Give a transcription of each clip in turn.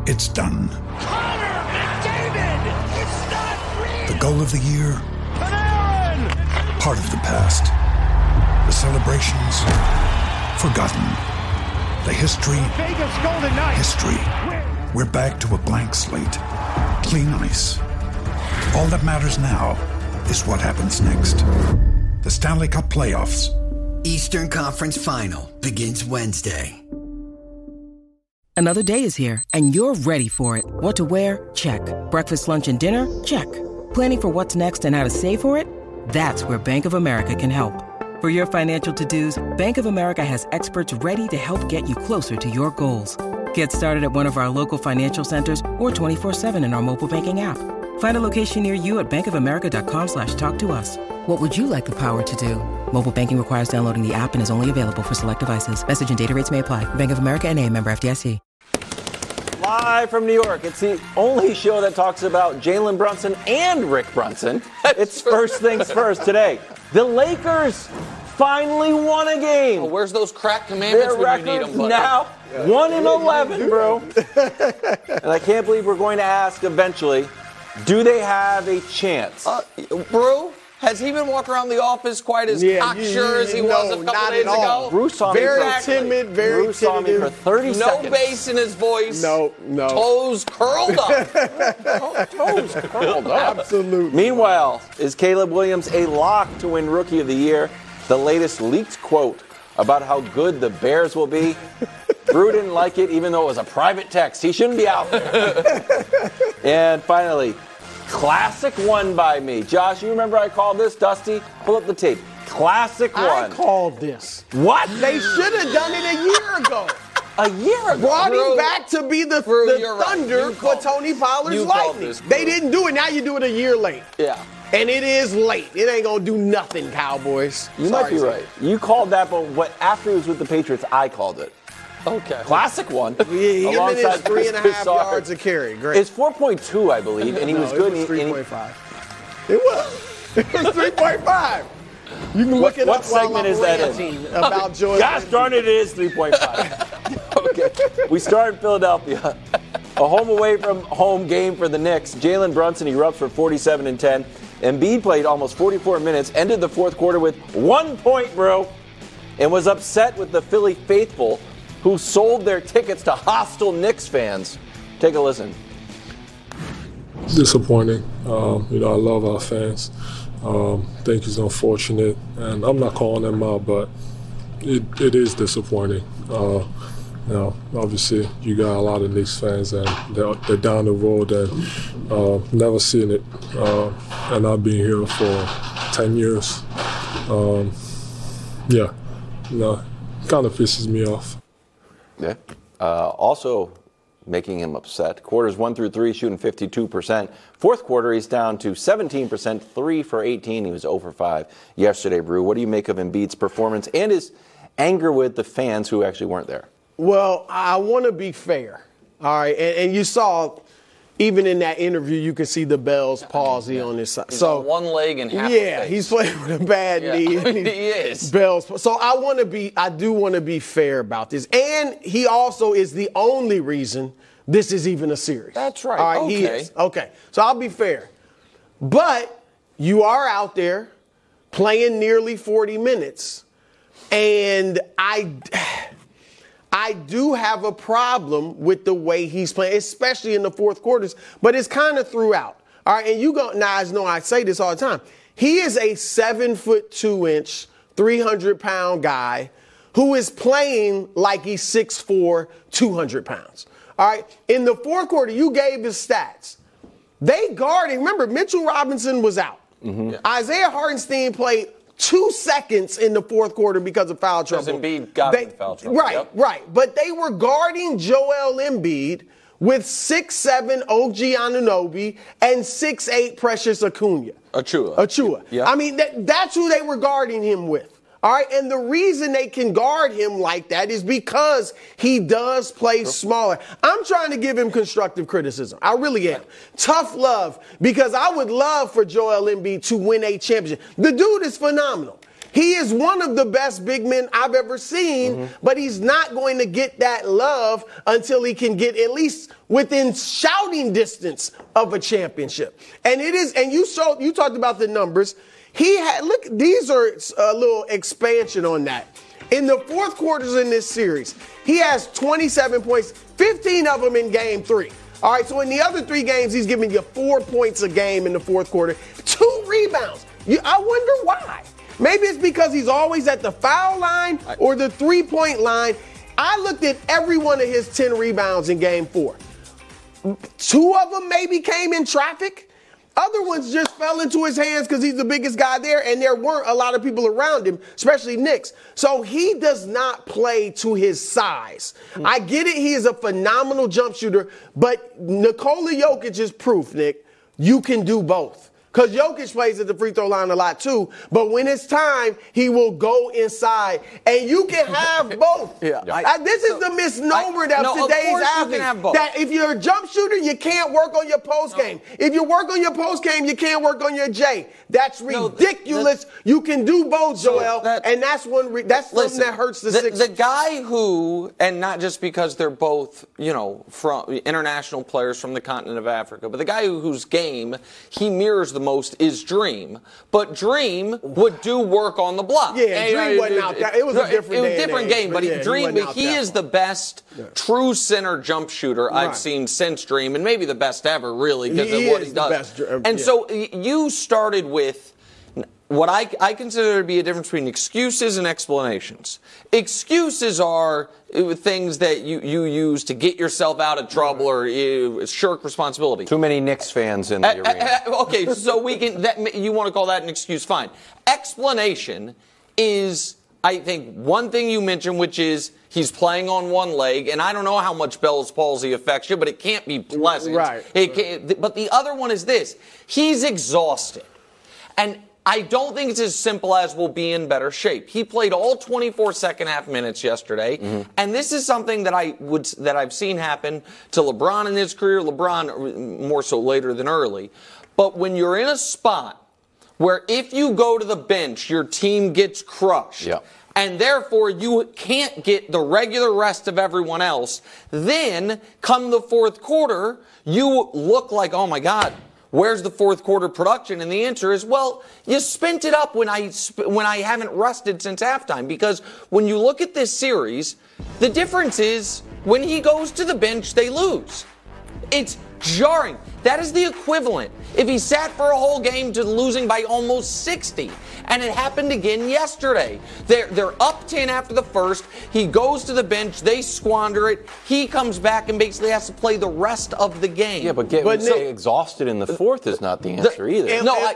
It's done. Connor McDavid! It's not real! The goal of the year? Panarin! Part of the past. The celebrations? Forgotten. The history? Vegas Golden Knights! History. We're back to a blank slate. Clean ice. All that matters now is what happens next. The Stanley Cup Playoffs. Eastern Conference Final begins Wednesday. Another day is here, and you're ready for it. What to wear? Check. Breakfast, lunch, and dinner? Check. Planning for what's next and how to save for it? That's where Bank of America can help. For your financial to-dos, Bank of America has experts ready to help get you closer to your goals. Get started at one of our local financial centers or 24/7 in our mobile banking app. Find a location near you at bankofamerica.com/talktous. What would you like the power to do? Mobile banking requires downloading the app and is only available for select devices. Message and data rates may apply. Bank of America N.A., member FDIC. Live from New York, it's the only show that talks about Jalen Brunson and Rick Brunson. It's First Things First today. The Lakers finally won a game. Oh, where's those crack commandments Their when you need record's them, buddy? now 1-11, bro. And I can't believe we're going to ask eventually, do they have a chance? Bro, has he been walking around the office quite as cocksure as he was a couple days ago? Bruce saw me timid, very Bruce saw me for 30 seconds. No bass in his voice. No. Toes curled up. Toes curled up. Absolutely. Meanwhile, is Caleb Williams a lock to win Rookie of the Year? The latest leaked quote about how good the Bears will be. Drew didn't like it, even though it was a private text. He shouldn't be out there. And finally, classic one by me. Josh, you remember I called this? Dusty, pull up the tape. Classic one. I called this. What? They should have done it a year ago. A year ago? Brought him back to be the Thunder for Tony Pollard's Lightning. They didn't do it. Now you do it a year late. Yeah. And it is late. It ain't going to do nothing, Cowboys. You might be right. You called that, but after he was with the Patriots, I called it. Okay. Classic one. Yeah, he hit him in his 3.5 Sorry. yards a carry. Great. It's 4.2, I believe, and he was good. It was 3.5. It was. It was 3.5. You can look it what up while segment I'm is that ranting about Joel. Gosh darn it is 3.5. Okay. We start in Philadelphia. A home away from home game for the Knicks. Jalen Brunson erupts for 47 and 10. Embiid played almost 44 minutes, ended the fourth quarter with 1 point, bro, and was upset with the Philly faithful who sold their tickets to hostile Knicks fans. Take a listen. Disappointing. I love our fans. Think it's unfortunate, and I'm not calling them out, but it is disappointing. Obviously, you got a lot of Knicks fans, and they're down the road and never seen it. And I've been here for 10 years. Kind of pisses me off. Yeah. Also making him upset. Quarters 1 through 3 shooting 52%. Fourth quarter, he's down to 17%, 3 for 18. He was 0 for 5 yesterday, Brew. What do you make of Embiid's performance and his anger with the fans who actually weren't there? Well, I want to be fair. All right. And you saw, even in that interview, you can see the Bell's palsy on his side. He's on one leg and half Yeah, the face. he's playing with a bad knee. He is. Bell's. So I do want to be fair about this. And he also is the only reason this is even a series. That's right. All right, okay. he is. Okay. So I'll be fair. But you are out there playing nearly 40 minutes. And I do have a problem with the way he's playing, especially in the fourth quarters, but it's kind of throughout. All right, and you guys know I say this all the time. He is a 7'2", 300-pound guy who is playing like he's 6'4", 200 pounds. All right, in the fourth quarter, you gave his stats. They guarded. Remember, Mitchell Robinson was out. Mm-hmm. Yeah. Isaiah Hartenstein played 2 seconds in the fourth quarter because of foul trouble. Because Embiid got in foul trouble. Right, right. But they were guarding Joel Embiid with 6'7" OG Anunoby and 6'8" Precious Achua. Yeah. I mean, that's who they were guarding him with. All right, and the reason they can guard him like that is because he does play smaller. I'm trying to give him constructive criticism. I really am. Tough love, because I would love for Joel Embiid to win a championship. The dude is phenomenal. He is one of the best big men I've ever seen, but he's not going to get that love until he can get at least within shouting distance of a championship. And you talked about the numbers. These are a little expansion on that. In the fourth quarters in this series, he has 27 points, 15 of them in game 3. All right, so in the other 3 games, he's giving you 4 points a game in the fourth quarter, 2 rebounds. I wonder why. Maybe it's because he's always at the foul line or the 3-point line. I looked at every one of his 10 rebounds in game 4. 2 of them maybe came in traffic. Other ones just fell into his hands because he's the biggest guy there, and there weren't a lot of people around him, especially Knicks. So he does not play to his size. I get it. He is a phenomenal jump shooter, but Nikola Jokic is proof, Nick. You can do both. Because Jokic plays at the free throw line a lot too, but when it's time, he will go inside, and you can have both. This is the misnomer that today's athlete. That if you're a jump shooter, you can't work on your post game. If you work on your post game, you can't work on your J. That's ridiculous. You can do both, Joel, and that's something that hurts the Sixers. The guy who, and not just because they're both, from international players from the continent of Africa, but the guy whose game he mirrors the most is Dream. But Dream would do work on the block. Yeah, Dream wasn't out there. It was a different game. But he is the best true center jump shooter I've seen since Dream, and maybe the best ever, really, because of what he does. So you started with what I consider to be a difference between excuses and explanations. Excuses are things that you use to get yourself out of trouble or shirk responsibility. Too many Knicks fans in the arena. Okay, so you want to call that an excuse, fine. Explanation is, I think, one thing you mentioned, which is he's playing on one leg, and I don't know how much Bell's palsy affects you, but it can't be pleasant. Right. But the other one is this. He's exhausted. And I don't think it's as simple as we'll be in better shape. He played all 24 second-half minutes yesterday, and this is something that I've seen happen to LeBron in his career, LeBron more so later than early. But when you're in a spot where if you go to the bench, your team gets crushed, and therefore you can't get the regular rest of everyone else, then come the fourth quarter, you look like, oh, my God, where's the fourth quarter production? And the answer is, well, you spent it up when I haven't rested since halftime. Because when you look at this series, the difference is when he goes to the bench, they lose. It's jarring. That is the equivalent if he sat for a whole game to losing by almost 60. And it happened again yesterday. They're up 10 after the first. He goes to the bench. They squander it. He comes back and basically has to play the rest of the game. Yeah, but getting exhausted in the fourth is not the answer either.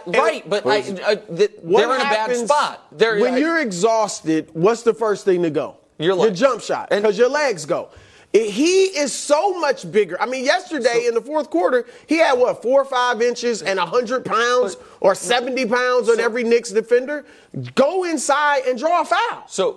But they're in a bad spot. When you're exhausted, what's the first thing to go? Your jump shot, because your legs go. He is so much bigger. I mean, yesterday in the fourth quarter, he had, 4 or 5 inches and 100 pounds or 70 pounds on every Knicks defender. Go inside and draw a foul. So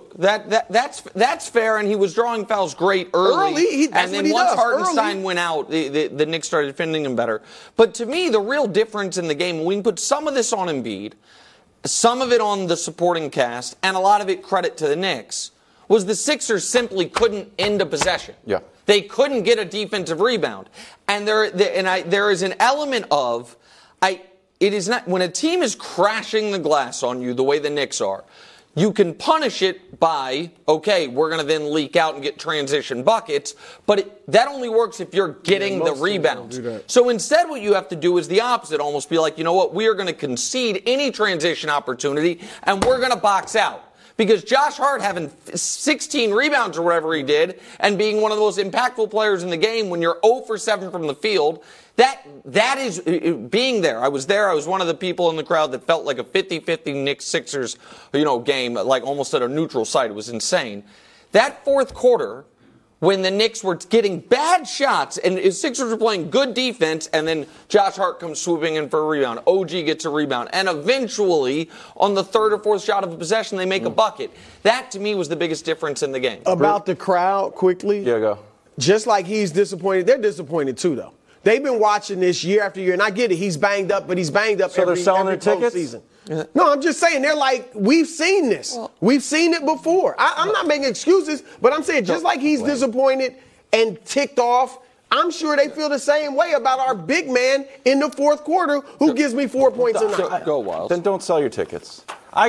that's fair, and he was drawing fouls great early. And then once Hartenstein went out, the Knicks started defending him better. But to me, the real difference in the game, we can put some of this on Embiid, some of it on the supporting cast, and a lot of it credit to the Knicks, was the Sixers simply couldn't end a possession. Yeah. They couldn't get a defensive rebound. And there is an element of, it is not, when a team is crashing the glass on you the way the Knicks are, you can punish it by, okay, we're going to then leak out and get transition buckets, but that only works if you're getting the rebounds. So instead what you have to do is the opposite, almost be like, you know what, we are going to concede any transition opportunity and we're going to box out. Because Josh Hart having 16 rebounds or whatever he did and being one of the most impactful players in the game when you're 0 for 7 from the field, that is being there. I was there. I was one of the people in the crowd that felt like a 50-50 Knicks-Sixers, game, like almost at a neutral site. It was insane. That fourth quarter, when the Knicks were getting bad shots and the Sixers were playing good defense, and then Josh Hart comes swooping in for a rebound. OG gets a rebound. And eventually, on the third or fourth shot of a possession, they make a bucket. That, to me, was the biggest difference in the game. About the crowd, quickly. Yeah, go. Just like he's disappointed, they're disappointed too, though. they've been watching this year after year, and I get it. He's banged up, but he's banged up So they're selling their tickets? Season. No, I'm just saying they're like, we've seen this. We've seen it before. I'm not making excuses, but I'm saying just like he's disappointed and ticked off, I'm sure they feel the same way about our big man in the fourth quarter who gives me 4 points a night. Go Wild. Then don't sell your tickets.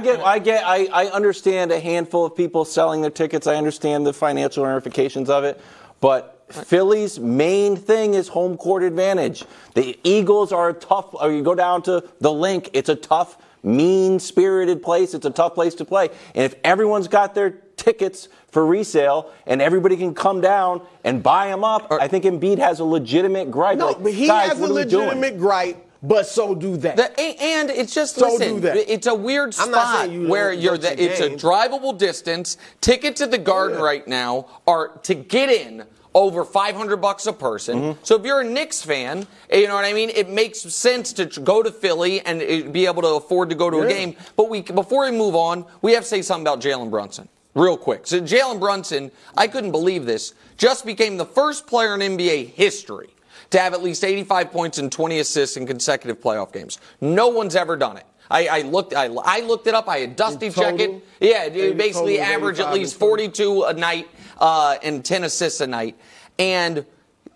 I understand a handful of people selling their tickets. I understand the financial ramifications of it. But Philly's main thing is home court advantage. The Eagles are a tough, or you go down to the Link, it's a tough, mean-spirited place. It's a tough place to play. And if everyone's got their tickets for resale and everybody can come down and buy them up, I think Embiid has a legitimate gripe. No, like, but he guys, has a what are we doing? legitimate gripe, but so do they. And it's just, So listen, do that. it's a weird I'm not spot saying you where don't you're watch the it's a game. drivable distance. Tickets at the Garden right now are to get in over $500 a person. Mm-hmm. So if you're a Knicks fan, you know what I mean? It makes sense to go to Philly and be able to afford to go to a game. But before we move on, we have to say something about Jalen Brunson real quick. So Jalen Brunson, I couldn't believe this, just became the first player in NBA history to have at least 85 points and 20 assists in consecutive playoff games. No one's ever done it. I looked it up. I had Dusty check it. Yeah, it basically average at least 42 a night and 10 assists a night. And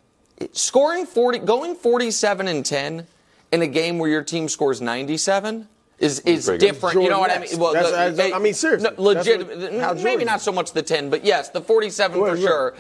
scoring 40, going 47 and 10 in a game where your team scores 97 is different. Jordan, you know what yes. I mean? Well, I mean, seriously. No, legit. How Maybe Jordan- not so much the 10, but yes, the 47 for Right. sure.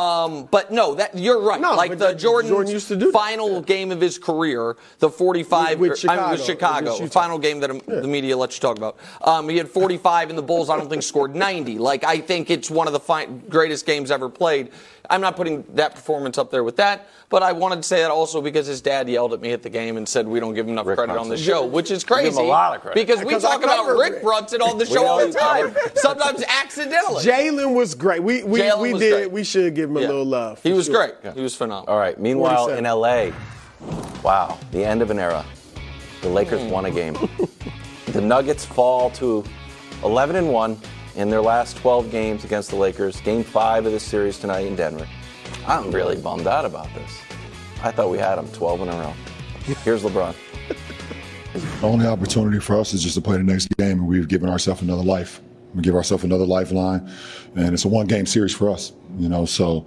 But no, that you're right. No, like but the Jordan used to do that. final game of his career, the 45 With Chicago. with Chicago, With Utah. final game that the media lets you talk about. He had 45, and the Bulls I don't think scored 90. Like I think it's one of the greatest games ever played. I'm not putting that performance up there with that, but I wanted to say that also because his dad yelled at me at the game and said we don't give him enough credit on the show, which is crazy. Give him a lot of credit. Because we talk about Rick Brunson on the show all the time, covered. sometimes accidentally. Jalen was great. We was did. great. We should give him a little love. He was sure. great. He was phenomenal. All right. Meanwhile, 47. in L.A., wow, the end of an era. The Lakers won a game. The Nuggets fall to 11-1 in their last 12 games against the Lakers. Game 5 of this series tonight in Denver. I'm really bummed out about this. I thought we had them 12 in a row. Here's LeBron. The only opportunity for us is just to play the next game, and we've given ourselves another life. We give ourselves another lifeline, and it's a one-game series for us. So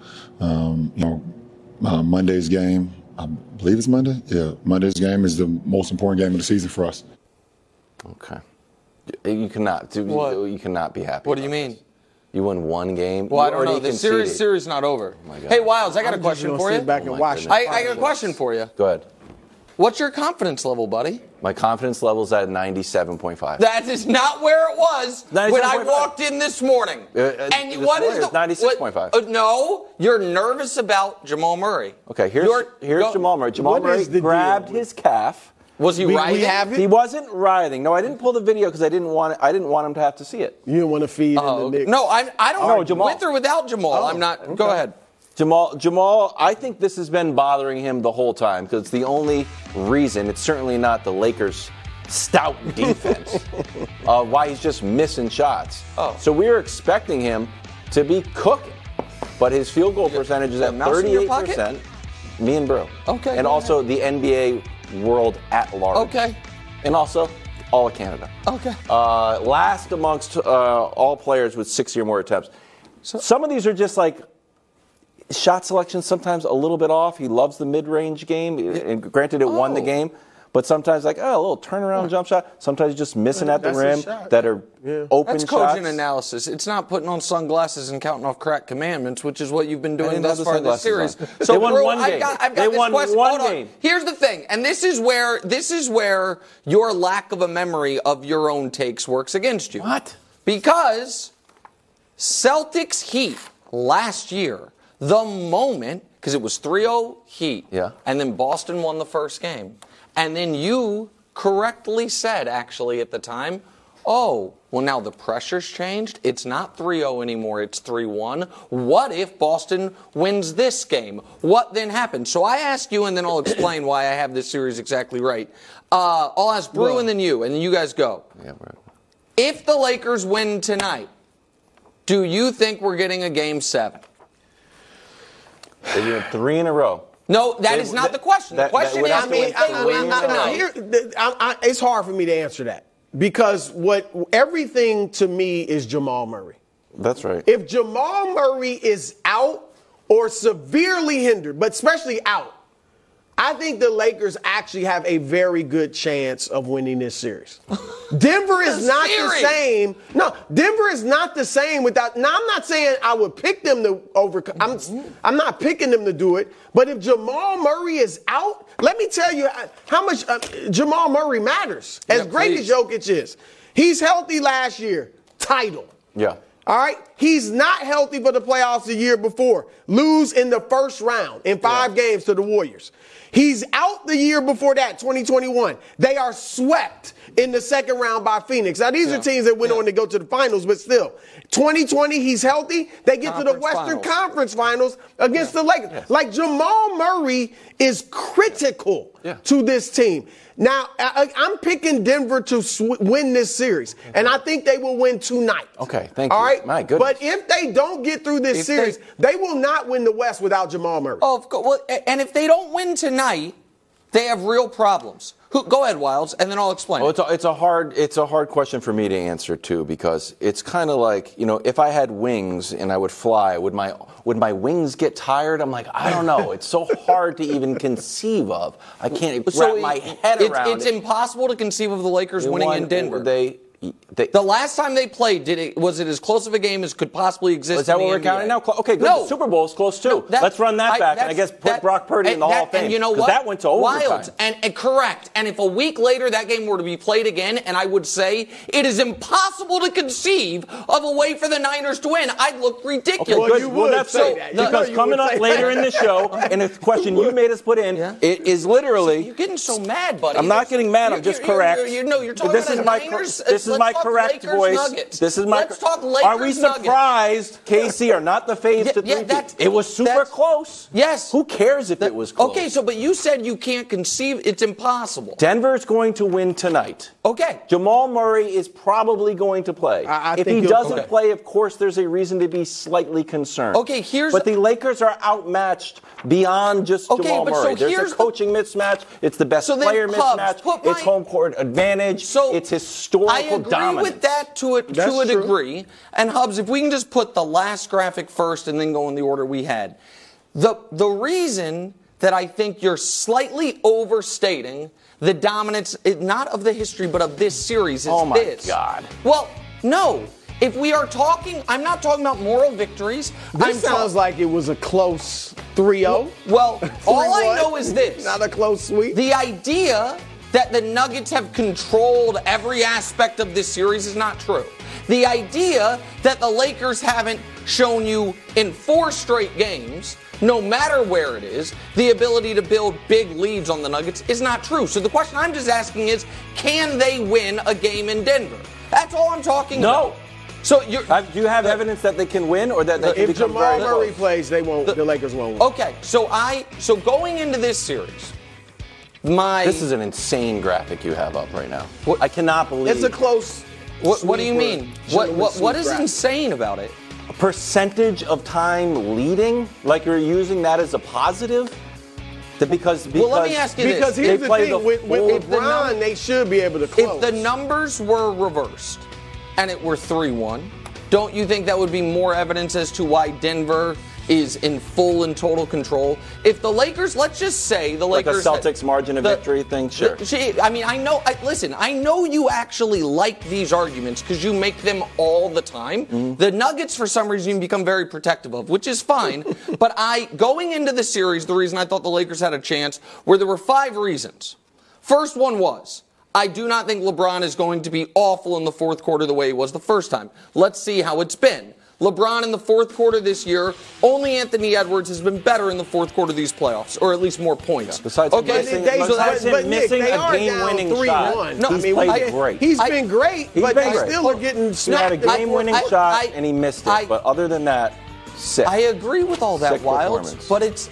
Monday's game, I believe it's Monday. Yeah, Monday's game is the most important game of the season for us. Okay. You cannot. You cannot be happy. What do you about mean? this. You win one game. Well, You I don't know. already The conceded. series not over. Oh my God. Hey, Wilds, I got a I'm just question gonna for you. sit back and Oh my watch goodness. it. I got a question for you. Go ahead. What's your confidence level, buddy? My confidence level's at 97.5. That is not where it was when I 97.5. walked in this morning. And this what is morning the it's 96.5. no, you're nervous about Jamal Murray. Okay, here's Jamal Murray. Jamal What Murray is the grabbed deal? his calf. Was he We right? have He it. wasn't writhing. No, I didn't pull the video because I didn't want him to have to see it. You didn't want to feed in the Knicks. No, I don't. No, Jamal. With or without Jamal, I'm not. Go ahead. Jamal, I think this has been bothering him the whole time because it's the only reason. It's certainly not the Lakers' stout defense. Why he's just missing shots. Oh. So we were expecting him to be cooking, but his field goal percentage is at mouse in your pocket? 38%. Me and Brew. Okay, And go also the NBA world at large. Okay. And also all of Canada. Okay. Last amongst all players with 60 or more attempts. Some of these are just like shot selection sometimes a little bit off. He loves the mid-range game. And granted, it won the game. But sometimes like, a little turnaround jump shot. Sometimes just missing at the That's a rim shot. that are open That's shots. cogent analysis. It's not putting on sunglasses and counting off crack commandments, which is what you've been doing didn't thus have the far in this sunglasses series. on. So, They won Brew, one game. I've got They this won question. one Hold on. game. Here's the thing, and this is where your lack of a memory of your own takes works against you. What? Because Celtics Heat last year, the moment, because it was 3-0 Heat, and then Boston won the first game, and then you correctly said, actually, at the time, oh, well, now the pressure's changed. It's not 3-0 anymore. It's 3-1. What if Boston wins this game? What then happens? So I ask you, and then I'll explain why I have this series exactly right. I'll ask Brew and then you guys go. Yeah, right. If the Lakers win tonight, do you think we're getting a Game 7? They're doing 3 in a row. No, that is not the question. The question is, it's hard for me to answer that because everything to me is Jamal Murray. That's right. If Jamal Murray is out or severely hindered, but especially out, I think the Lakers actually have a very good chance of winning this series. Denver is not the same. No, Denver is not the same without. Now, I'm not saying I would pick them to overcome. I'm not picking them to do it. But if Jamal Murray is out, let me tell you how much Jamal Murray matters. As great as Jokic is, he's healthy last year. Title. Yeah. All right? He's not healthy for the playoffs the year before. Lose in the first round in 5 games to the Warriors. He's out the year before that, 2021. They are swept in the second round by Phoenix. Now, these are teams that went on to go to the finals, but still. 2020, he's healthy. They get to the Western Conference Finals against the Lakers. Yeah. Like, Jamal Murray is critical to this team. Now, I'm picking Denver to win this series, and I think they will win tonight. Okay, thank you. All right? My goodness. But if they don't get through this series, they will not win the West without Jamal Murray. Oh, of course. Well, and if they don't win tonight, they have real problems. Go ahead, Wildes, and then I'll explain. Well, it's a hard question for me to answer too, because it's kind of like, if I had wings and I would fly, would my wings get tired? I'm like, I don't know. It's so hard to even conceive of. I can't wrap my head around it. It's impossible to conceive of the Lakers winning in Denver. The last time they played, was it as close of a game as could possibly exist? Is that in the what we're NBA? counting now? Okay, good. No. The Super Bowl is close too. No, Let's run that back, and I guess put Brock Purdy in the Hall of Fame. And you know what? That went to overtime. Wildes, and correct. And if a week later that game were to be played again, and I would say it is impossible to conceive of a way for the Niners to win, I'd look ridiculous. Okay, good. Well, that's so because coming up later in the show, and a question you made us put in, it is literally. You're getting so mad, buddy. I'm not getting mad. I'm just correct. You're talking this about is my Niners. This is my correct voice. Nuggets. Let's talk Lakers. Are we surprised KC are not the faves to 3 peat? It was super close. Yes. Who cares if it was close? Okay, but you said you can't conceive. It's impossible. Denver's going to win tonight. Okay. Jamal Murray is probably going to play. If he doesn't play, of course, there's a reason to be slightly concerned. Okay, but the Lakers are outmatched beyond just Jamal Murray. There's a coaching mismatch. It's the best player mismatch. It's home court advantage. It's historical dominance. I agree with that to a degree. And Hubs, if we can just put the last graphic first and then go in the order we had. The reason that I think you're slightly overstating the dominance, not of the history, but of this series is this. Oh, my God. Well, no. If we are talking, I'm not talking about moral victories. This sounds like it was a close 3-0. Well, all I know is this. Not a close sweep. The idea that the Nuggets have controlled every aspect of this series is not true. The idea that the Lakers haven't shown you in 4 straight games, no matter where it is, the ability to build big leads on the Nuggets is not true. So the question I'm just asking is, can they win a game in Denver? That's all I'm talking about. So do you have evidence that they can win, or that they can become Jamal Murray plays, they won't. The Lakers won't win. Okay, so going into this series, this is an insane graphic you have up right now. I cannot believe it's a close. What do you mean? What is insane about it? A percentage of time leading, like you're using that as a positive. Because let me ask you this. Because here's the thing, with LeBron, they should be able to close. If the numbers were reversed and it were 3-1, don't you think that would be more evidence as to why Denver is in full and total control? If the Lakers, let's just say the Lakers, like a Celtics margin of victory thing, sure. I know you actually like these arguments because you make them all the time. Mm-hmm. The Nuggets, for some reason, you become very protective of, which is fine. But going into the series, the reason I thought the Lakers had a chance were there were 5 reasons. First one was, I do not think LeBron is going to be awful in the fourth quarter the way he was the first time. Let's see how it's been. LeBron in the fourth quarter this year, only Anthony Edwards has been better in the fourth quarter of these playoffs, or at least more points. Yeah, besides missing a game-winning shot. No, he's played great. He's been great, but they still are getting snapped. He had a game-winning shot, and he missed it. But other than that, sick. I agree with all that, Wildes, but it's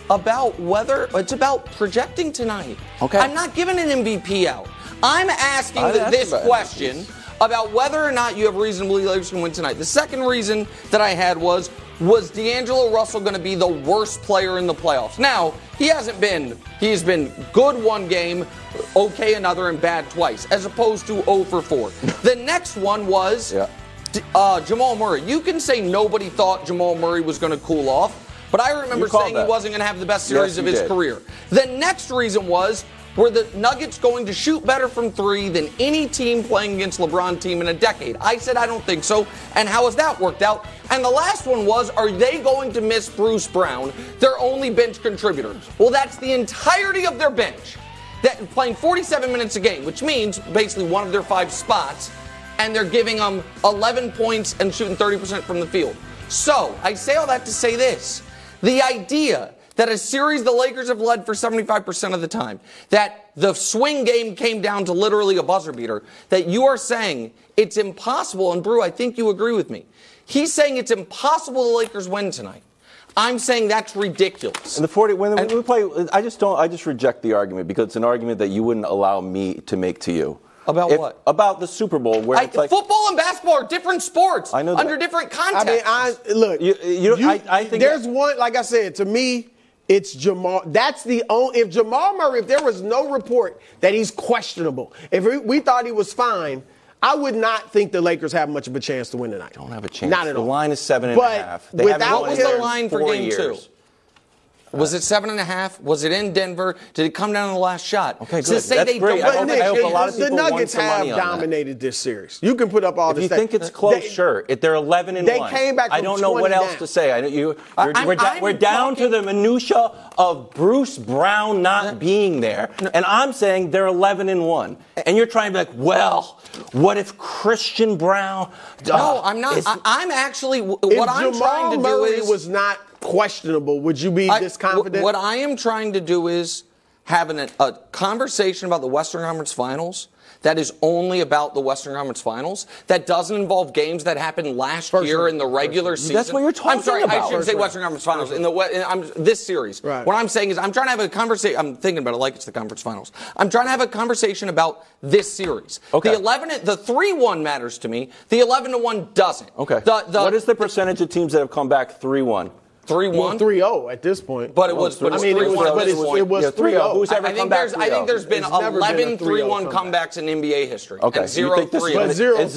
about projecting tonight. Okay. I'm not giving an MVP out. I'm asking this question about whether or not you have reason to believe the Lakers can win tonight. The second reason that I had was, was D'Angelo Russell going to be the worst player in the playoffs? Now, he's been good one game, okay another, and bad twice, as opposed to 0 for 4. The next one was Jamal Murray. You can say nobody thought Jamal Murray was going to cool off, but I remember saying he wasn't going to have the best series of his career. The next reason was, were the Nuggets going to shoot better from 3 than any team playing against LeBron team in a decade? I said I don't think so. And how has that worked out? And the last one was, are they going to miss Bruce Brown, their only bench contributor? Well, that's the entirety of their bench. That playing 47 minutes a game, which means basically one of their 5 spots, and they're giving them 11 points and shooting 30% from the field. So I say all that to say this. The idea that a series the Lakers have led for 75% of the time, that the swing game came down to literally a buzzer beater, that you are saying it's impossible, and Brew, I think you agree with me. He's saying it's impossible the Lakers win tonight. I'm saying that's ridiculous. And when we play, I just reject the argument because it's an argument that you wouldn't allow me to make to you. About what? About the Super Bowl, where it's like football and basketball are different sports. I know that. Under different contexts. I mean, I think there's one. Like I said, to me, it's Jamal. That's the only. If Jamal Murray, if there was no report that he's questionable, if we thought he was fine, I would not think the Lakers have much of a chance to win tonight. Don't have a chance. Not at all. The line is 7.5. What was the line for Game 2? Was it 7.5? Was it in Denver? Did it come down to the last shot? Okay, good. That's great. I hope a lot of people the Nuggets won some money have on dominated this series. You can put up all if this. If you think it's close, sure. If they're 11-1. They came back from I don't know what else to say. We're down to the minutia of Bruce Brown not being there, and I'm saying they're 11-1. And you're trying to be like, well, what if Christian Brown? No, I'm not. I'm actually what I'm trying to do is was not questionable. Would you be this confident? What I am trying to do is have a conversation about the Western Conference Finals that is only about the Western Conference Finals, that doesn't involve games that happened last year in the regular season. That's what you're talking about. I'm sorry, I shouldn't say Western Conference Finals. This series. Right. What I'm saying is I'm trying to have a conversation. I'm thinking about it like it's the Conference Finals. I'm trying to have a conversation about this series. Okay. The 3-1 matters to me. The 11-1 doesn't. Okay. What is the percentage of teams that have come back 3-1? 3-1? 3-0 at this point. But it was 3-0. Who's ever come back 3-0? I think there's been 11 3-1 comebacks in NBA history. Okay. And 0-3-0. It's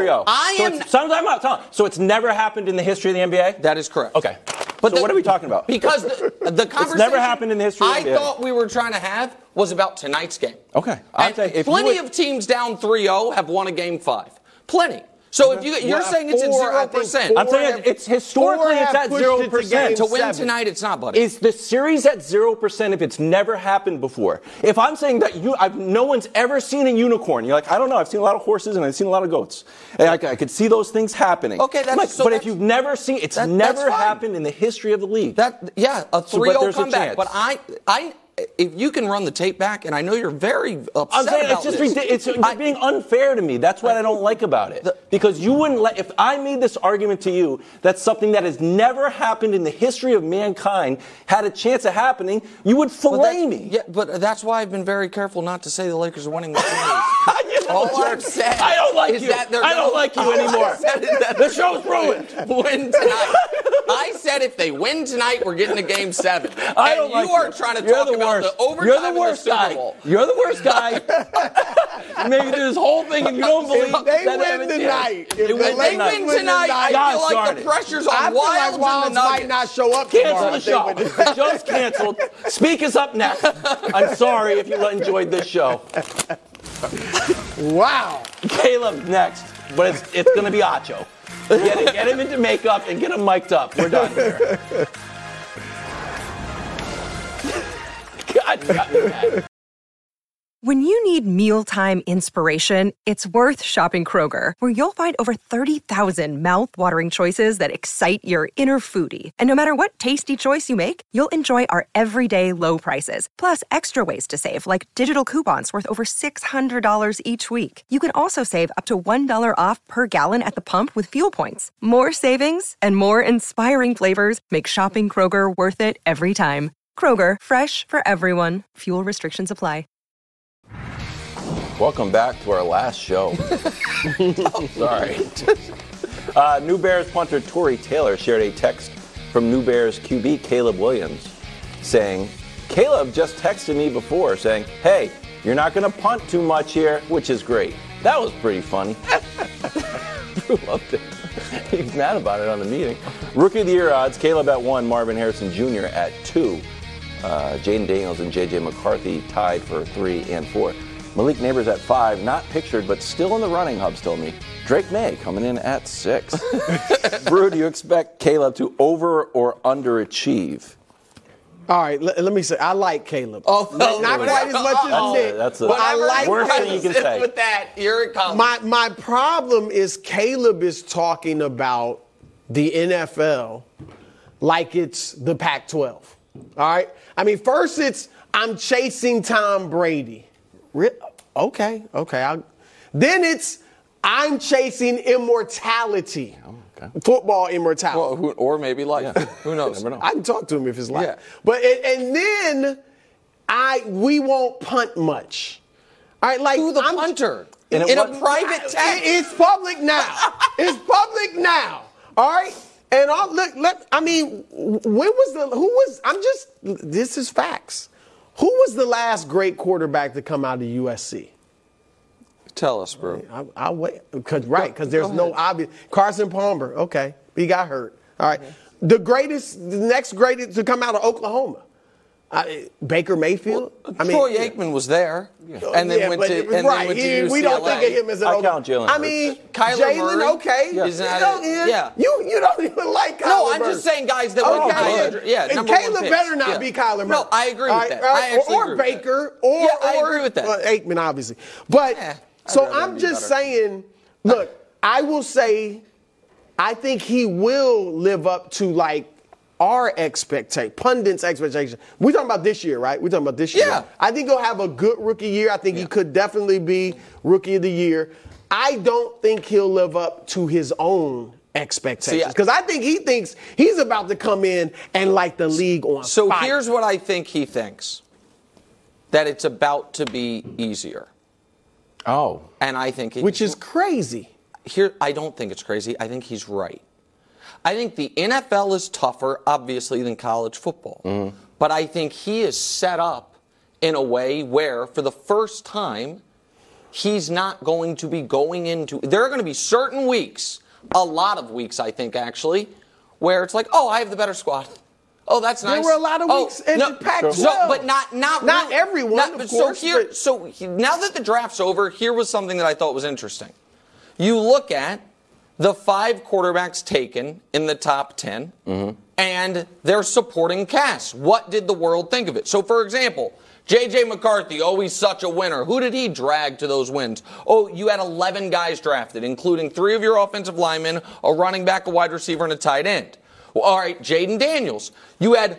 0-3-0. So it's never happened in the history of the NBA? That is correct. Okay. But what are we talking about? Because the conversation it's never happened in the history of the NBA. I thought we were trying to have was about tonight's game. Okay. Plenty of teams down 3-0 have won a Game 5. Plenty. So if you're saying it's at 0%. I'm saying it's historically it's at 0%. To win tonight, it's not, buddy. Is the series at 0% if it's never happened before? If I'm saying that no one's ever seen a unicorn, you're like, I don't know. I've seen a lot of horses and I've seen a lot of goats. And I could see those things happening. Okay, but if you've never seen, it's never happened in the history of the league. A 3-0 comeback. But if you can run the tape back, and I know you're very upset I'm saying about it's just it's being unfair to me. That's what I don't like about it. Because you wouldn't let, if I made this argument to you, that's something that has never happened in the history of mankind, had a chance of happening, you would fillet me. Yeah, but that's why I've been very careful not to say the Lakers are winning the series. All I've said I don't like is you. that I don't like you anymore. The show's ruined. Win tonight. I said if they win tonight, we're getting to Game 7. I don't like you are trying to talk about the overtime. You're the worst guy. You're the worst guy. Maybe do this whole thing and you don't believe if they win tonight. If they win tonight, I feel like the pressure's on Wilds and the Nuggets. Might not show up tomorrow. Cancel the show. The show's canceled. Speak is up next. I'm sorry if you enjoyed this show. Wow. Caleb's next, but it's going to be Acho. Get him into makeup and get him mic'd up. We're done here. God, you got me mad. When you need mealtime inspiration, it's worth shopping Kroger, where you'll find over 30,000 mouth-watering choices that excite your inner foodie. And no matter what tasty choice you make, you'll enjoy our everyday low prices, plus extra ways to save, like digital coupons worth over $600 each week. You can also save up to $1 off per gallon at the pump with fuel points. More savings and more inspiring flavors make shopping Kroger worth it every time. Kroger, fresh for everyone. Fuel restrictions apply. Welcome back to our last show. Sorry. New Bears punter Torrey Taylor shared a text from New Bears QB Caleb Williams saying, Caleb just texted me before saying, hey, you're not going to punt too much here, which is great. That was pretty funny. Drew loved it. He's mad about it on the meeting. Rookie of the Year odds, Caleb at 1, Marvin Harrison Jr. at 2. Jaden Daniels and J.J. McCarthy tied for 3 and 4. Malik Neighbors at 5, not pictured, but still in the running, Hubs told me. Drake May coming in at 6. Brew, do you expect Caleb to over or underachieve? All right, let me say, I like Caleb. Oh, no, not quite as much as Nick, that's but I like worst Caleb. thing you can say. With that, here it comes. My problem is Caleb is talking about the NFL like it's the Pac-12. All right? I mean, first it's, I'm chasing Tom Brady. Okay. Then it's, I'm chasing immortality. Football immortality. Well, or maybe life. Yeah. Who knows? I can talk to him if it's life. Yeah. But and then we won't punt much. All right, like who the punter? In a private text. It's public now. It's public now. All right? And this is facts. Who was the last great quarterback to come out of USC? Tell us, bro. I'll wait. Because there's no obvious. Carson Palmer. Okay. He got hurt. All right. The next greatest to come out of Oklahoma. Baker Mayfield. Troy Aikman was there. Yeah. And then went to UCLA. We don't think of him as an I count Jalen. I mean, Kyler Murray. Okay. Yeah. You don't even like Kyler No, I'm just saying guys that went to and Caleb better not be Kyler Murray. No, I agree with that. Or Baker. Or I agree with that. Aikman, obviously. But so I'm just saying, look, I will say I think he will live up to like our expectation, pundits' expectation. We're talking about this year, right? We're talking about this year. Yeah. I think he'll have a good rookie year. I think he could definitely be rookie of the year. I don't think he'll live up to his own expectations because I think he thinks he's about to come in and light the league on So fire. Here's what I think he thinks, that it's about to be easier. Oh. And I think which is crazy. I don't think it's crazy. I think he's right. I think the NFL is tougher, obviously, than college football. Mm-hmm. But I think he is set up in a way where, for the first time, he's not going to be going into... There are going to be certain weeks, a lot of weeks, I think, actually, where it's like, oh, I have the better squad. Oh, that's nice. There were a lot of weeks in the Pac-12. But not really, everyone, of course. Now that the draft's over, here was something that I thought was interesting. You look at the 5 quarterbacks taken in the top 10 and their supporting cast. What did the world think of it? So, for example, J.J. McCarthy, he's such a winner. Who did he drag to those wins? Oh, you had 11 guys drafted, including 3 of your offensive linemen, a running back, a wide receiver, and a tight end. Well, all right, Jaden Daniels. You had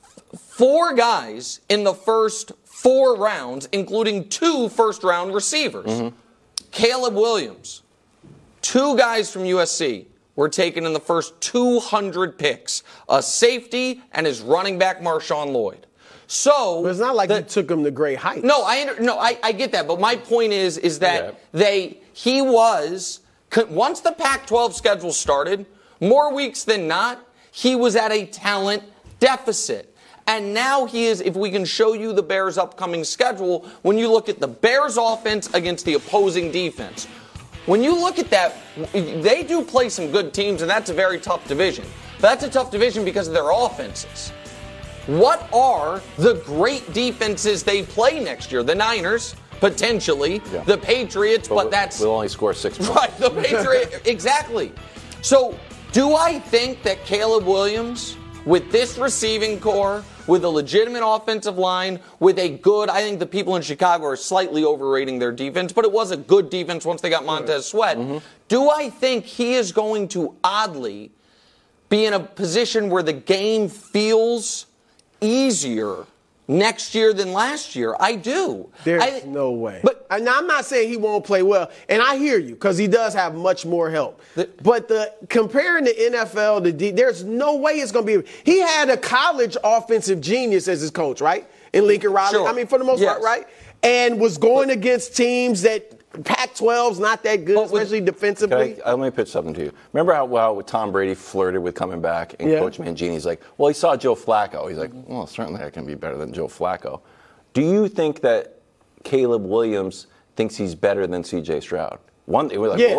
4 guys in the first 4 rounds, including 2 first-round receivers. Caleb Williams. 2 guys from USC were taken in the first 200 picks, a safety and his running back Marshawn Lloyd. So, but it's not like he took him to great heights. No, I get that, but my point is that he was, once the Pac-12 schedule started, more weeks than not, he was at a talent deficit. And now he is, if we can show you the Bears' upcoming schedule, when you look at the Bears' offense against the opposing defense. When you look at that, they do play some good teams, and that's a very tough division. But that's a tough division because of their offenses. What are the great defenses they play next year? The Niners, potentially. Yeah. The Patriots, but that's... We'll only score 6 points. Right, the Patriots, exactly. So, do I think that Caleb Williams, with this receiving core, with a legitimate offensive line, with a good, I think the people in Chicago are slightly overrating their defense, but it was a good defense once they got Montez Sweat. Do I think he is going to oddly be in a position where the game feels easier next year than last year? I do. There's no way. But I'm not saying he won't play well, and I hear you because he does have much more help. But comparing the NFL to there's no way it's going to be. He had a college offensive genius as his coach, right? In Lincoln Riley. Sure. I mean, for the most part, right? And was going against teams that Pac-12's not that good, especially defensively. Let me pitch something to you. Remember how Tom Brady flirted with coming back, and Coach Mangini's like, well, he saw Joe Flacco. He's like, well, certainly I can be better than Joe Flacco. Do you think that Caleb Williams thinks he's better than C.J. Stroud? Okay,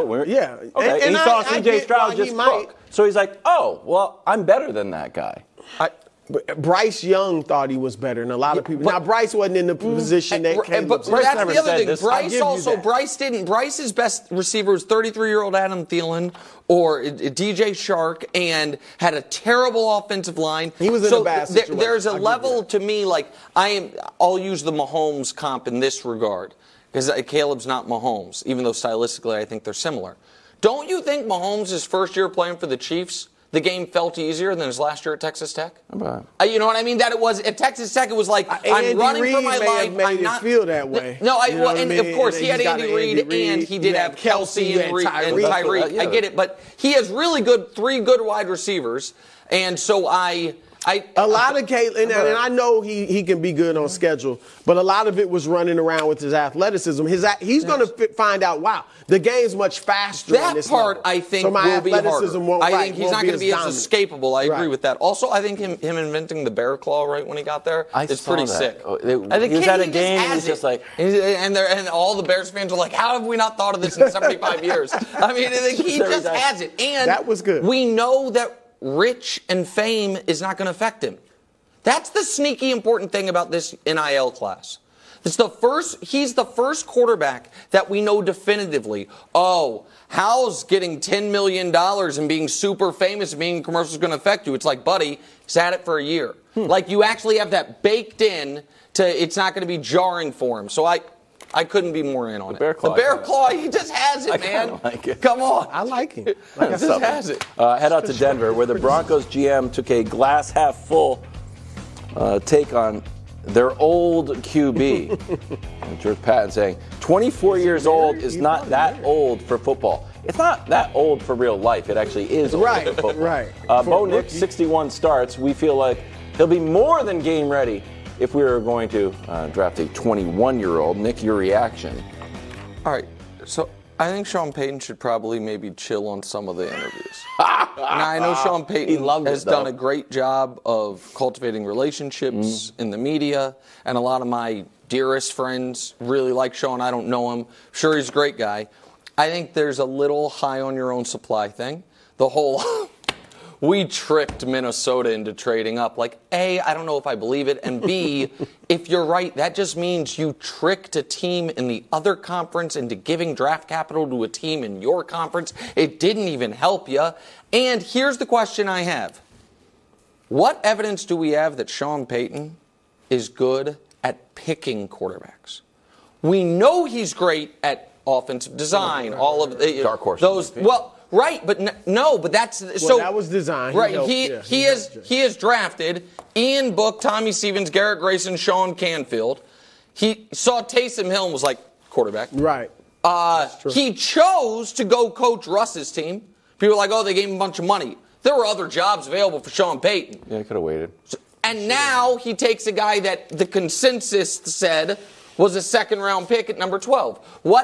and he saw C.J. Stroud just cook. So he's like, oh, well, I'm better than that guy. Bryce Young thought he was better than a lot of people. Now, Bryce wasn't in the position that Caleb was. But that's the other thing. Bryce's best receiver was 33-year-old Adam Thielen or DJ Shark, and had a terrible offensive line. He was in a bad situation. There's a level to me, like, I'll use the Mahomes comp in this regard. Because Caleb's not Mahomes, even though stylistically I think they're similar. Don't you think Mahomes' first year playing for the Chiefs, the game felt easier than his last year at Texas Tech? You know what I mean? That it was at Texas Tech. It was like I'm running for my life. Made it feel that way. No, of course he had Andy Reid, and he did have Kelsey and Tyreek. I get it, but he has really three good wide receivers, and so a lot of Caleb, and I know he can be good on schedule, but a lot of it was running around with his athleticism. He's going to find out, wow, the game's much faster. That part, I think, will be harder. I think he's not going to be as escapable. I agree with that. Also, I think him inventing the bear claw right when he got there is pretty sick. I think he's at a game and he's just like, and all the Bears fans are like, how have we not thought of this in 75 years? I mean, he just has it. And that was good. We know that rich and fame is not going to affect him. That's the sneaky important thing about this NIL class. He's the first quarterback that we know definitively, how's getting $10 million and being super famous and being in commercials is going to affect you? It's like, buddy, he's had it for a year. Like, you actually have that baked in to it's not going to be jarring for him. So I couldn't be more in on it. The bear claw, he just has it, man. Like it. Come on. I like him. He just has it. Head out to Denver, where the Broncos GM took a glass half full take on their old QB. George Patton saying, 24 years old is not that old for football. It's not that old for real life. It actually is old for football. Right. Bo Nix, 61 starts. We feel like he'll be more than game ready if we were going to draft a 21-year-old. Nick, your reaction? All right. So I think Sean Payton should probably maybe chill on some of the interviews. Now, I know Sean Payton has done a great job of cultivating relationships in the media, and a lot of my dearest friends really like Sean. I don't know him. Sure, he's a great guy. I think there's a little high on your own supply thing. The whole we tricked Minnesota into trading up. Like, A, I don't know if I believe it, and B, if you're right, that just means you tricked a team in the other conference into giving draft capital to a team in your conference. It didn't even help you. And here's the question I have. What evidence do we have that Sean Payton is good at picking quarterbacks? We know he's great at offensive design, all of the dark horse. Right, but but that's so. That was designed. Right, he has drafted Ian Book, Tommy Stevens, Garrett Grayson, Sean Canfield. He saw Taysom Hill and was like, quarterback. Right. He chose to go coach Russ's team. People were like, they gave him a bunch of money. There were other jobs available for Sean Payton. Yeah, he could have waited. And now he takes a guy that the consensus said was a second-round pick at number 12.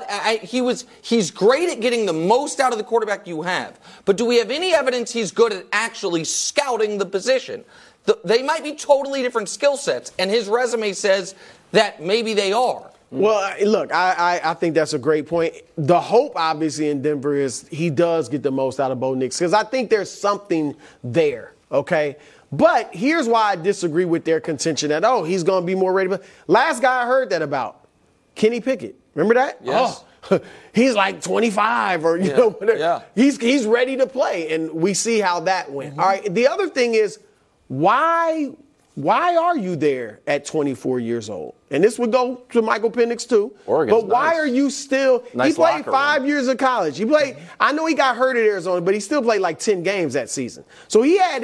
He's great at getting the most out of the quarterback you have. But do we have any evidence he's good at actually scouting the position? They might be totally different skill sets, and his resume says that maybe they are. Well, look, I think that's a great point. The hope, obviously, in Denver is he does get the most out of Bo Nix, because I think there's something there, okay? But here's why I disagree with their contention that, he's going to be more ready. But last guy I heard that about, Kenny Pickett. Remember that? Yes. He's like 25 or, whatever. Yeah. He's ready to play, and we see how that went. All right, the other thing is, why are you there at 24 years old? And this would go to Michael Penix too. Oregon's but why are you still? Nice. He played 5 years of college. I know he got hurt at Arizona, but he still played like 10 games that season. So he had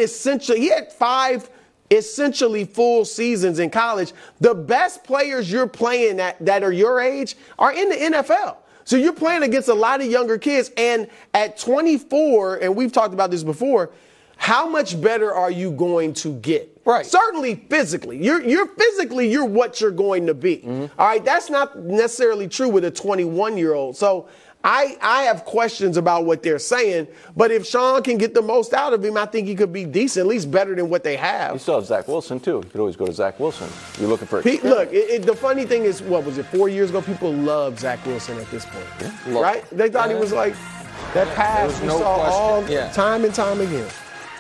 5 essentially full seasons in college. The best players you're playing that are your age are in the NFL. So you're playing against a lot of younger kids. And at 24, and we've talked about this before, how much better are you going to get? Right. Certainly physically. You're what you're going to be. All right. That's not necessarily true with a 21-year-old. So I have questions about what they're saying, but if Sean can get the most out of him, I think he could be decent, at least better than what they have. You still have Zach Wilson, too. You could always go to Zach Wilson. You're looking for the funny thing is, what was it, 4 years ago? People loved Zach Wilson at this point. Yeah. Right? They thought he was like that pass we saw all time and time again.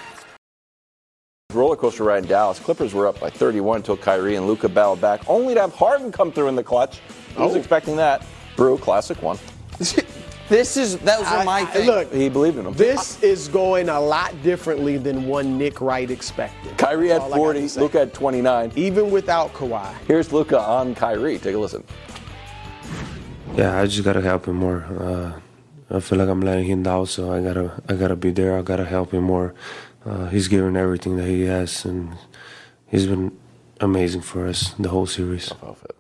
Roller coaster ride in Dallas. Clippers were up by 31 until Kyrie and Luka battled back, only to have Harden come through in the clutch. I was expecting that. Brew, classic one. Those are my things. Look, he believed in them. This is going a lot differently than one Nick Wright expected. Kyrie had 40, Luka had 29. Even without Kawhi. Here's Luka on Kyrie. Take a listen. Yeah, I just gotta help him more. I feel like I'm letting him down, so I gotta be there. I gotta help him more. He's given everything that he has, and he's been amazing for us the whole series.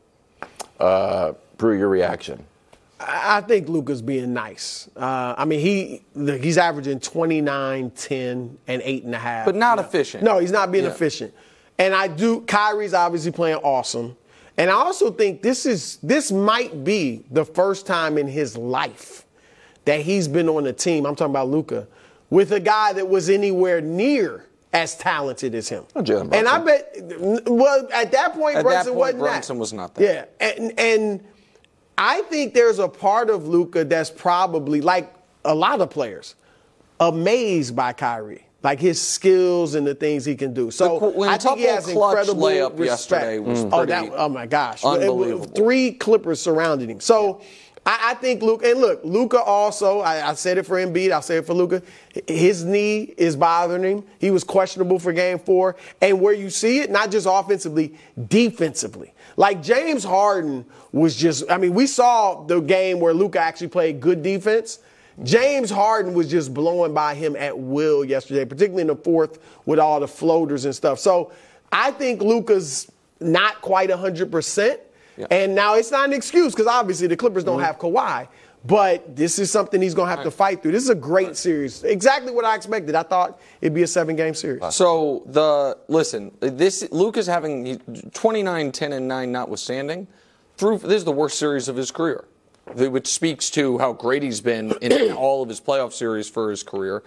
Brew, your reaction? I think Luka's being nice. He's averaging 29, 10, and 8.5. But not efficient. No, he's not being efficient. And Kyrie's obviously playing awesome. And I also think this might be the first time in his life that he's been on a team, I'm talking about Luka, with a guy that was anywhere near as talented as him. Oh, Jalen Brunson. And I bet, at that point, Brunson was not that. Yeah, and I think there's a part of Luka that's probably, like a lot of players, amazed by Kyrie. Like his skills and the things he can do. So I think he has incredible layup respect. Yesterday was pretty oh my gosh. Unbelievable. 3 Clippers surrounded him. So I think Luka, and look, Luka also, I said it for Embiid, I'll say it for Luka, his knee is bothering him. He was questionable for game 4. And where you see it, not just offensively, defensively. Like James Harden was we saw the game where Luka actually played good defense. James Harden was just blowing by him at will yesterday, particularly in the fourth with all the floaters and stuff. So I think Luka's not quite 100%. Yeah. And now it's not an excuse because obviously the Clippers don't have Kawhi. But this is something he's going to have to fight through. This is a great series. Exactly what I expected. I thought it'd be a 7-game series. So, Luka's having 29, 10, and 9 notwithstanding. This is the worst series of his career, which speaks to how great he's been in all of his playoff series for his career.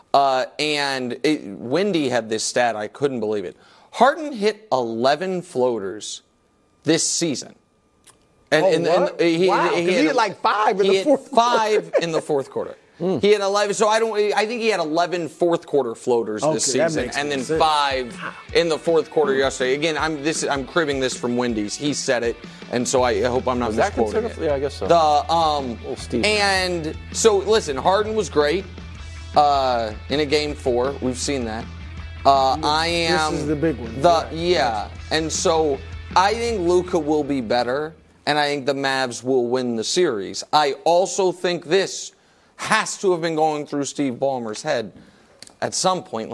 Wendy had this stat. I couldn't believe it. Harden hit 11 floaters this season. He had like 5 in the fourth quarter. 5 in the fourth quarter. He had 11. So I think he had 11 fourth quarter floaters this season, and then 5 in the fourth quarter yesterday. Again, I'm cribbing this from Wendy's. He said it, and so I hope I'm not misquoting it. Yeah, I guess so. And so listen, Harden was great in a game 4. We've seen that. This is the big one. And so I think Luka will be better, and I think the Mavs will win the series. I also think this has to have been going through Steve Ballmer's head at some point,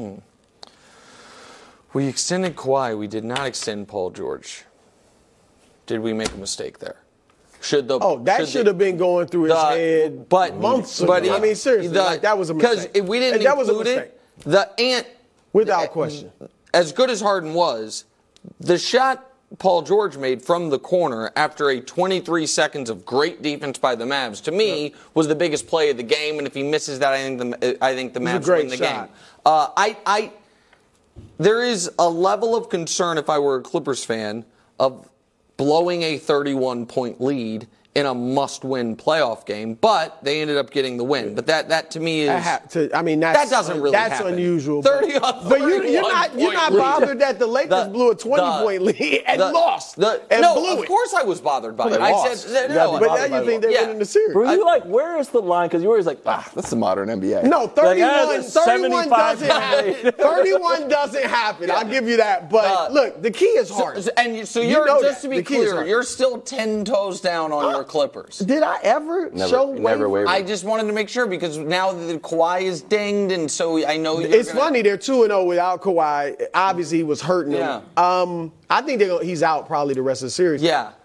we extended Kawhi, we did not extend Paul George. Did we make a mistake there? Should have been going through his head months ago. I mean, seriously, that was a mistake. Because we didn't include it. Without question. As good as Harden was, the shot Paul George made from the corner after a 23 seconds of great defense by the Mavs, to me, was the biggest play of the game. And if he misses that, I think the Mavs win the game. There is a level of concern, if I were a Clippers fan, of blowing a 31-point lead in a must-win playoff game, but they ended up getting the win. But that to me is that doesn't really happen. That's unusual. 30 but you're not bothered that the Lakers blew a 20-point lead and lost. Blew it. Of course I was bothered by it. I said no. But now you think they're winning the series. Were you where is the line? Because you were always like, that's the modern NBA. No, 31 doesn't happen. 31 doesn't happen. I'll give you that. But look, the key is hard. So you're just to be clear, you're still 10 toes down on your Clippers. Did I ever show waver? I just wanted to make sure because now the Kawhi is dinged, and so I know it's funny. They're 2-0 without Kawhi. Obviously, he was hurting them. I think he's out probably the rest of the series. Yeah.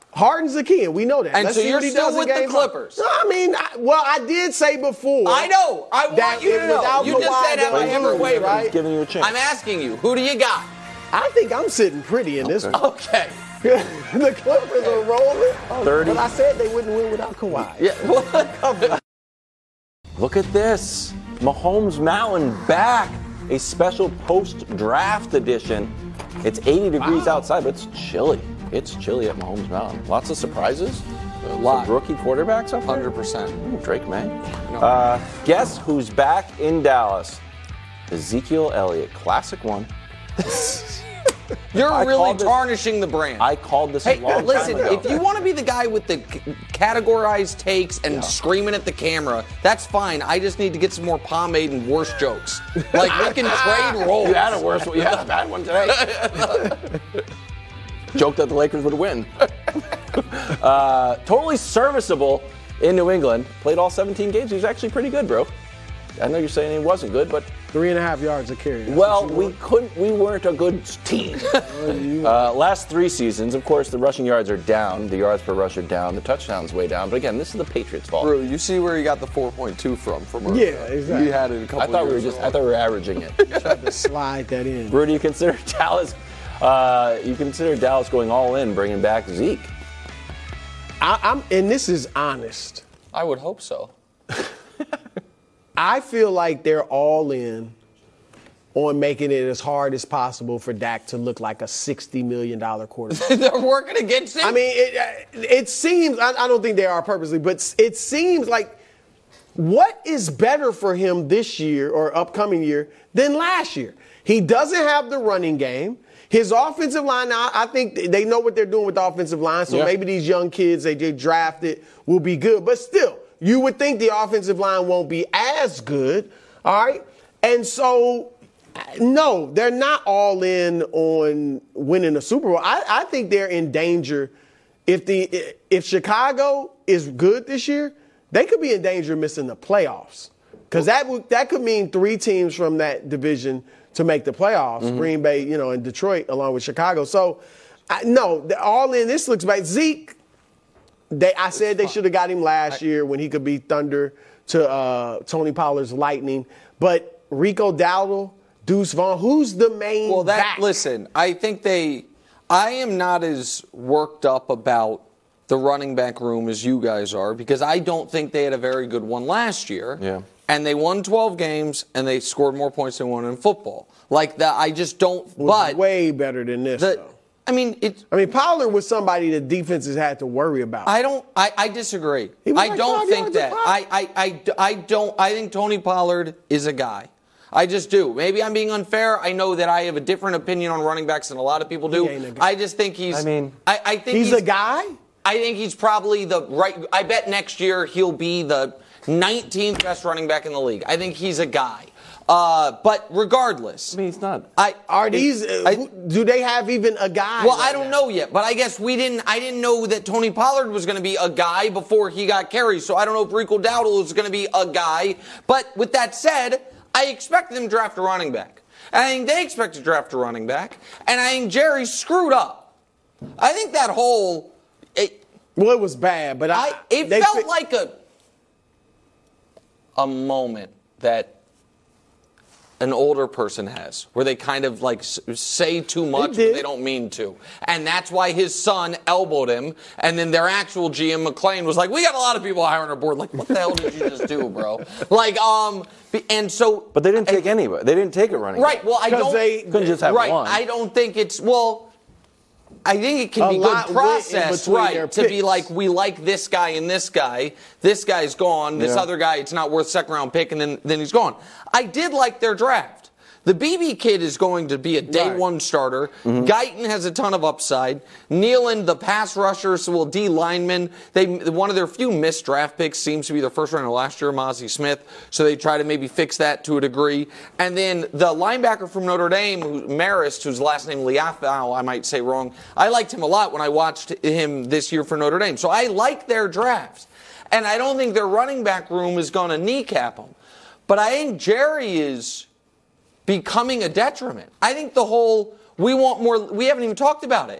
Harden's the key, and we know that. And Let's so see you're what he still does in with the game Clippers? No, I mean, I did say before. I know. I want you to know. You just said, have I ever wavered? Right? Giving you a chance. I'm asking you, who do you got? I think I'm sitting pretty in this one. Okay. The Clippers are rolling. 30. But I said they wouldn't win without Kawhi. Yeah. Look at this. Mahomes Mountain back. A special post-draft edition. It's 80 degrees outside, but it's chilly. It's chilly at Mahomes Mountain. Lots of surprises. A lot. Some rookie quarterbacks up there. 100%. Ooh, Drake May. Guess who's back in Dallas? Ezekiel Elliott. Classic one. You're really tarnishing the brand. I called this a long listen, time ago. if you want to be the guy with the categorized takes and screaming at the camera, that's fine. I just need to get some more pomade and worse jokes. Like, we can trade roles. You had a worse one. You had a bad one today. Joke that the Lakers would win. Totally serviceable in New England. Played all 17 games. He was actually pretty good, bro. I know you're saying he wasn't good, but 3.5 yards a carry. Well, we weren't a good team. Last 3 seasons, of course, the rushing yards are down. The yards per rush are down. The touchdowns way down. But again, this is the Patriots' fault. Bro, you see where he got the 4.2 from earlier. Yeah, exactly. He had it a couple I thought we were years I thought we were averaging it. Tried to slide that in. Bro, do you consider Dallas? You consider Dallas going all in, bringing back Zeke? And this is honest. I would hope so. I feel like they're all in on making it as hard as possible for Dak to look like a $60 million quarterback. They're working against him? I mean, it seems, I don't think they are purposely, but it seems like what is better for him this year or upcoming year than last year? He doesn't have the running game. His offensive line, now, I think they know what they're doing with the offensive line, so maybe these young kids they drafted will be good. But still, you would think the offensive line won't be as good, all right? And so, no, they're not all in on winning a Super Bowl. I think they're in danger. If Chicago is good this year, they could be in danger of missing the playoffs. Because that could mean 3 teams from that division to make the playoffs, Green Bay, and Detroit, along with Chicago. So, no, all in. This looks like Zeke. I said they should have got him last year when he could be thunder to Tony Pollard's lightning. But Rico Dowdle, Deuce Vaughn, who's the main back? Listen, I think I am not as worked up about the running back room as you guys are because I don't think they had a very good one last year. Yeah. And they won 12 games, and they scored more points than won in football. Like that, I just don't. But way better than this, though. I mean, Pollard was somebody the defenses had to worry about. I disagree. I don't think that. I don't. I think Tony Pollard is a guy. I just do. Maybe I'm being unfair. I know that I have a different opinion on running backs than a lot of people do. I just think he's. I think he's a guy. I think he's probably the right. I bet next year he'll be the 19th best running back in the league. I think he's a guy. But regardless, he's not. Do they have even a guy? Well, I don't know yet, but I guess I didn't know that Tony Pollard was going to be a guy before he got carries. So I don't know if Rico Dowdle is going to be a guy. But with that said, I expect them to draft a running back. And I think they expect to draft a running back. And I think Jerry screwed up. I think that whole. It was bad, but it felt like a moment that an older person has, where they kind of like say too much, but they don't mean to. And that's why his son elbowed him, and then their actual GM, McClain, was like, we got a lot of people higher on our board. Like, what the hell did you just do, bro? And so... But they didn't take anybody. They didn't take a running back. Right, well, I don't... They couldn't just have one. I don't think it's... Well... I think it can be good process, right, to be like, we like this guy and this guy. This guy's gone. This other guy, it's not worth second-round pick, and then he's gone. I did like their draft. The BB kid is going to be a day one starter. Guyton has a ton of upside. Nealon, the pass rusher, D lineman. One of their few missed draft picks seems to be their first round last year, Mozzie Smith. So they try to maybe fix that to a degree. And then the linebacker from Notre Dame, Marist, whose last name Liafau, I might say wrong. I liked him a lot when I watched him this year for Notre Dame. So I like their draft. And I don't think their running back room is going to kneecap them. But I think Jerry is becoming a detriment. I think the whole, we want more, we haven't even talked about it.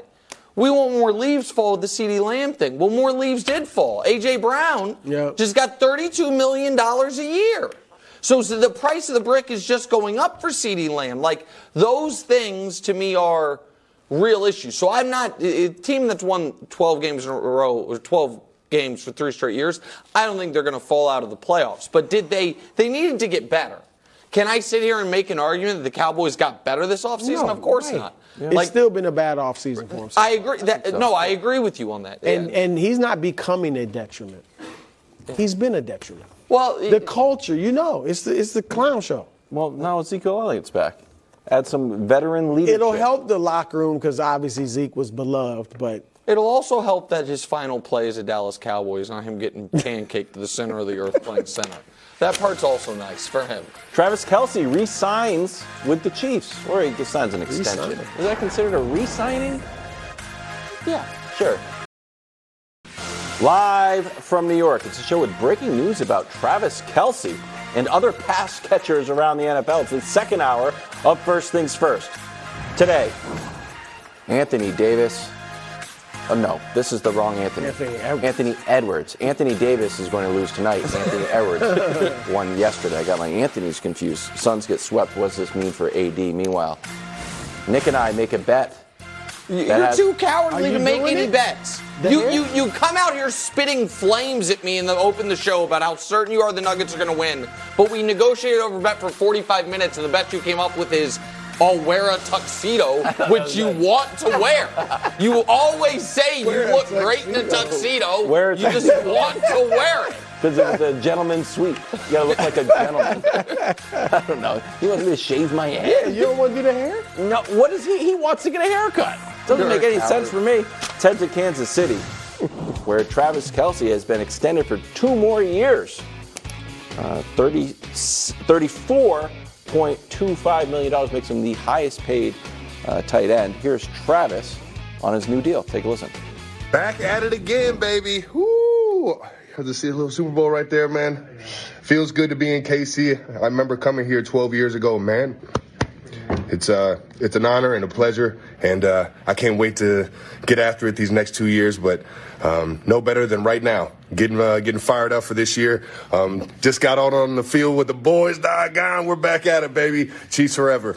we want more leaves fall with the CeeDee Lamb thing. Well, more leaves did fall. A.J. Brown just got $32 million a year. So the price of the brick is just going up for CeeDee Lamb. Like, those things, to me, are real issues. So I'm not a team that's won 12 games in a row, or 12 games for 3 straight years. I don't think they're going to fall out of the playoffs. But they needed to get better. Can I sit here and make an argument that the Cowboys got better this offseason? No, of course right. not. Yeah. It's still been a bad offseason for him. I agree. I agree with you on that. And he's not becoming a detriment. He's been a detriment. Well, the culture, it's the clown show. Well, now Ezekiel Elliott's back. Add some veteran leadership. It'll help the locker room because obviously Zeke was beloved, but it'll also help that his final play is a Dallas Cowboys, not him getting pancaked to the center of the earth playing center. That part's also nice for him. Travis Kelce re-signs with the Chiefs, or he just signs an extension. Is that considered a re-signing? Yeah, sure. Live from New York, it's a show with breaking news about Travis Kelce and other pass catchers around the NFL. It's the second hour of First Things First. Today, Anthony Davis. Oh, no, this is the wrong Anthony. Anthony Edwards. Anthony Davis is going to lose tonight. Anthony Edwards won yesterday. I got my Anthony's confused. Suns get swept. What does this mean for AD? Meanwhile, Nick and I make a bet. You're too cowardly to make any bets. You come out here spitting flames at me and open the show about how certain you are the Nuggets are going to win. But we negotiated over a bet for 45 minutes, and the bet you came up with is I'll wear a tuxedo, which you want to wear. You always say you look great in a tuxedo. You just want to wear it. Because it was a gentleman's suite. You gotta look like a gentleman. I don't know. He wants me to shave my head. Yeah, you don't want to do the hair? No, what is he? He wants to get a haircut. Doesn't make any sense for me. Let's head to Kansas City, where Travis Kelce has been extended for 2 more years. $34.25 million makes him the highest paid tight end. Here's Travis on his new deal. Take a listen. Back at it again, baby. Woo! To see a little Super Bowl right there, man. Feels good to be in KC. I remember coming here 12 years ago, man. It's an honor and a pleasure, and I can't wait to get after it these next 2 years. But no better than right now, getting fired up for this year. Just got out on the field with the boys. Doggone, we're back at it, baby. Chiefs forever.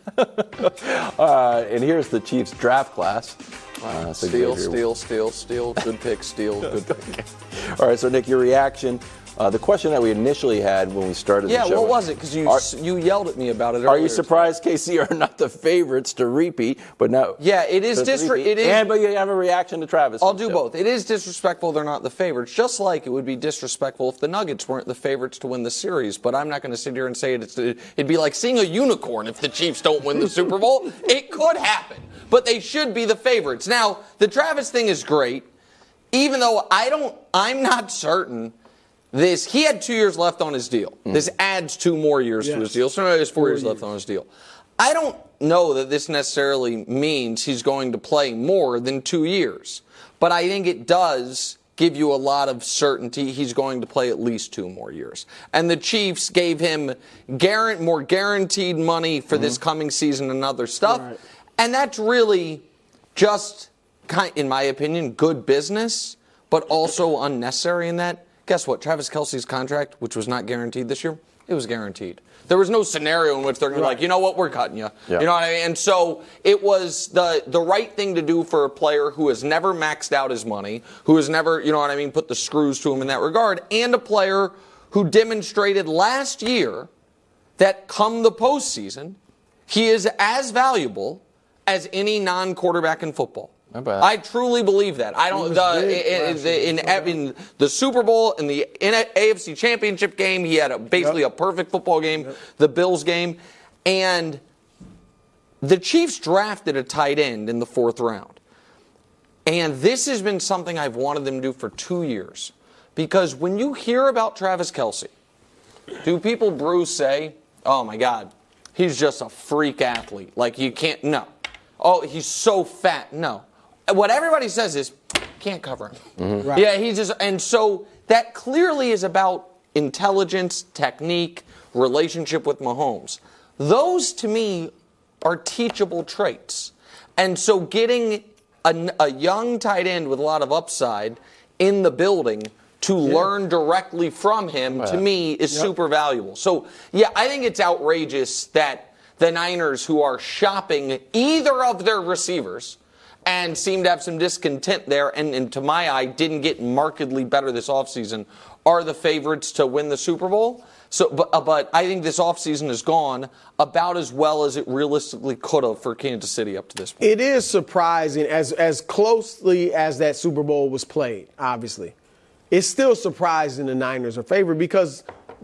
And here's the Chiefs draft class. Steal. Good pick, steal. Good pick. Okay. All right, so Nick, your reaction. The question that we initially had when we started the show. Yeah, what was it? Because you yelled at me about it earlier. Are you surprised KC are not the favorites to repeat, but now? Yeah, it is but you have a reaction to Travis. I'll do both. It is disrespectful they're not the favorites, just like it would be disrespectful if the Nuggets weren't the favorites to win the series. But I'm not going to sit here and say it'd be like seeing a unicorn if the Chiefs don't win the Super Bowl. It could happen, but they should be the favorites. Now, the Travis thing is great, even though I'm not certain. He had 2 years left on his deal. This adds 2 more years to his deal. So now he has 4 years left on his deal. I don't know that this necessarily means he's going to play more than 2 years. But I think it does give you a lot of certainty he's going to play at least 2 more years. And the Chiefs gave him more guaranteed money for this coming season and other stuff. Right. And that's really just, in my opinion, good business, but also unnecessary in that. Guess what? Travis Kelce's contract, which was not guaranteed this year, it was guaranteed. There was no scenario in which they're going to be like, you know what, we're cutting you. Yeah. You know what I mean? And so it was the right thing to do for a player who has never maxed out his money, who has never, you know what I mean, put the screws to him in that regard, and a player who demonstrated last year that come the postseason, he is as valuable as any non-quarterback in football. I truly believe that. I don't. In the Super Bowl, in the AFC Championship game, he had basically a perfect football game. The Bills game, and the Chiefs drafted a tight end in the 4th round. And this has been something I've wanted them to do for 2 years, because when you hear about Travis Kelce, do people, Bruce, say, "Oh my God, he's just a freak athlete"? Like you can't. No. Oh, he's so fat. No. What everybody says is, can't cover him. Mm-hmm. Right. Yeah, and so that clearly is about intelligence, technique, relationship with Mahomes. Those, to me, are teachable traits. And so getting a young tight end with a lot of upside in the building to learn directly from him, to me, is super valuable. So, yeah, I think it's outrageous that the Niners, who are shopping either of their receivers and seem to have some discontent there, and to my eye, didn't get markedly better this offseason, are the favorites to win the Super Bowl. So, but I think this offseason has gone about as well as it realistically could have for Kansas City up to this point. It is surprising, as closely as that Super Bowl was played, obviously. It's still surprising the Niners are favored because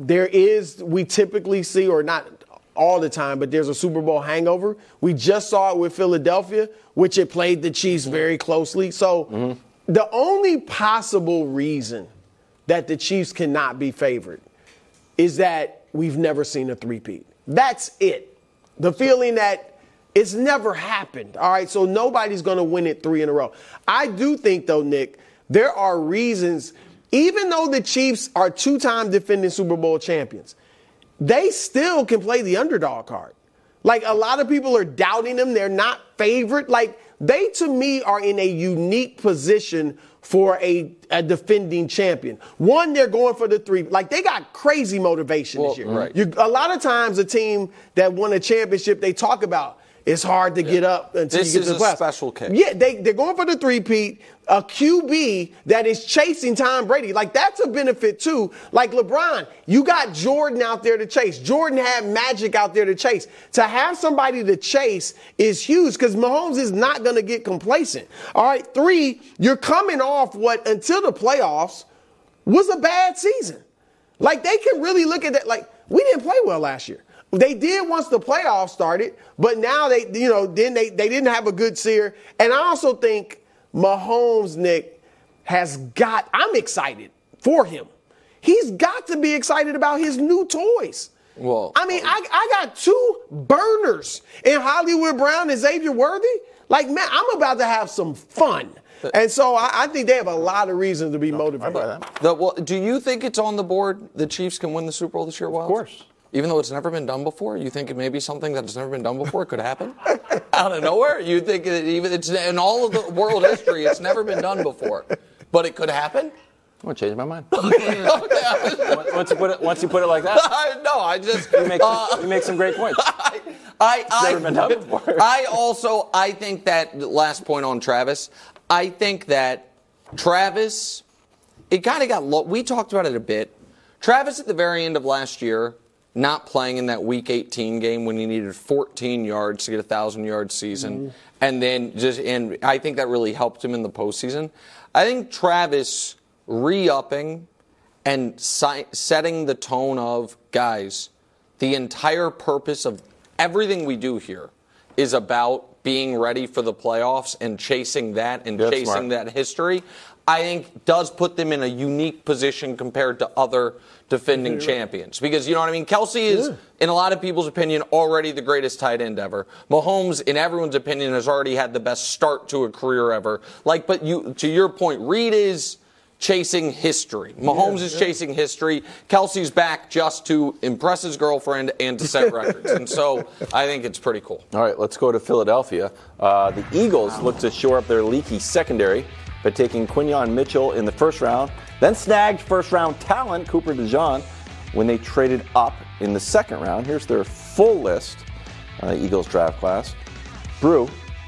we typically see, or not all the time, but there's a Super Bowl hangover. We just saw it with Philadelphia, which it played the Chiefs very closely. So the only possible reason that the Chiefs cannot be favored is that we've never seen a three-peat. That's it. The feeling that it's never happened. All right, so nobody's going to win it 3 in a row. I do think, though, Nick, there are reasons, even though the Chiefs are 2-time defending Super Bowl champions, they still can play the underdog card. Like, a lot of people are doubting them. They're not favored. Like, they, to me, are in a unique position for a defending champion. One, they're going for the 3. Like, they got crazy motivation this year. Right. A lot of times a team that won a championship, they talk about it's hard to get up until you get to the playoffs. This is a special case. Yeah, they're going for the 3-peat. A QB that is chasing Tom Brady. Like, that's a benefit, too. Like LeBron, you got Jordan out there to chase. Jordan had Magic out there to chase. To have somebody to chase is huge because Mahomes is not going to get complacent. All right, 3, you're coming off what, until the playoffs, was a bad season. Like, they can really look at that. Like, we didn't play well last year. They did once the playoffs started, but now they didn't have a good year. And I also think Mahomes, Nick, I'm excited for him. He's got to be excited about his new toys. Well, I mean, I got 2 burners in Hollywood Brown and Xavier Worthy. Like, man, I'm about to have some fun. And so I think they have a lot of reasons to be motivated. Do you think it's on the board the Chiefs can win the Super Bowl this year, Wild? Of course. Even though it's never been done before, you think it may be something that's never been done before could happen? Out of nowhere? You think that even it's in all of the world history, it's never been done before. But it could happen? I'm going to change my mind. Okay. Once you put it like that. No, I just... You make some great points. It's never been done before. I think that, last point on Travis, I think that Travis, it kind of got low. We talked about it a bit. Travis at the very end of last year, not playing in that Week 18 game when he needed 14 yards to get a 1,000-yard season. And I think that really helped him in the postseason. I think Travis re-upping and setting the tone of, guys, the entire purpose of everything we do here is about being ready for the playoffs and chasing that and chasing that history, I think does put them in a unique position compared to other defending champions. Because, you know what I mean? Kelsey is, in a lot of people's opinion, already the greatest tight end ever. Mahomes, in everyone's opinion, has already had the best start to a career ever. But to your point, Reed is chasing history. Mahomes is chasing history. Kelsey's back just to impress his girlfriend and to set records. And so I think it's pretty cool. All right, let's go to Philadelphia. The Eagles look to shore up their leaky secondary by taking Quinyon Mitchell in the first round, then snagged first-round talent Cooper DeJean when they traded up in the second round. Here's their full list, Eagles draft class. Brew.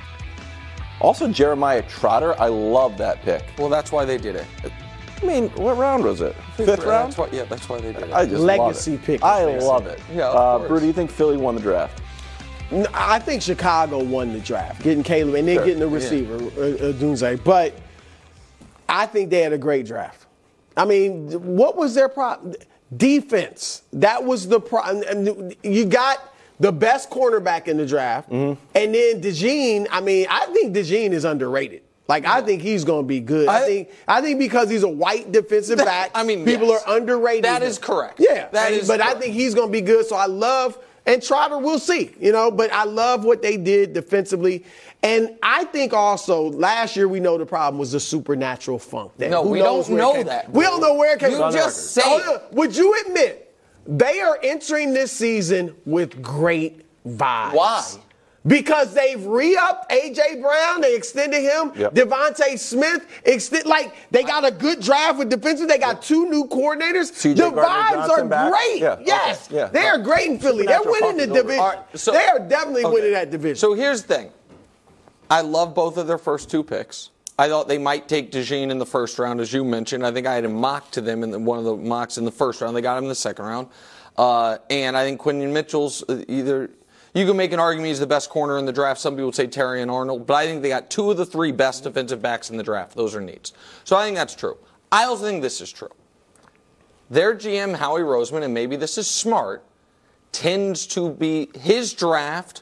Also Jeremiah Trotter. I love that pick. Well, that's why they did it. I mean, what round was it? Fifth round? That's why they did it. I just legacy love it. pick. I love it. Yeah, Brew, do you think Philly won the draft? I think Chicago won the draft, getting Caleb and then getting the receiver, Dunze. But I think they had a great draft. I mean, what was their problem? Defense. That was the problem. You got the best cornerback in the draft. And then DeJean, I think DeJean is underrated. I think he's going to be good. I think because he's a white defensive back, people are underrated. That is correct. Yeah. But I think he's going to be good. So I love, and Trotter, we'll see, but I love what they did defensively. And I think also last year we know the problem was the supernatural funk. We don't know that. We don't know where it came from. You just say it. Would you admit they are entering this season with great vibes? Why? Because they've re-upped A.J. Brown, they extended him. Yep. Devontae Smith, they got a good draft with defensive. They got 2 new coordinators. CJ The Gardner vibes Johnson are back. great. Yeah. Yes, Okay. Yeah. they are great in Philly. They're Supernatural winning the funk is over. division. All right, so- they are definitely winning that division. So here's the thing. I love both of their first 2 picks. I thought they might take DeJean in the first round, as you mentioned. I think I had a mock to them in one of the mocks in the first round. They got him in the second round. And I think Quinton Mitchell's either – you can make an argument he's the best corner in the draft. Some people would say Terry and Arnold. But I think they got 2 of the 3 best defensive backs in the draft. Those are needs. So I think that's true. I also think this is true. Their GM, Howie Roseman, and maybe this is smart, tends to be – his draft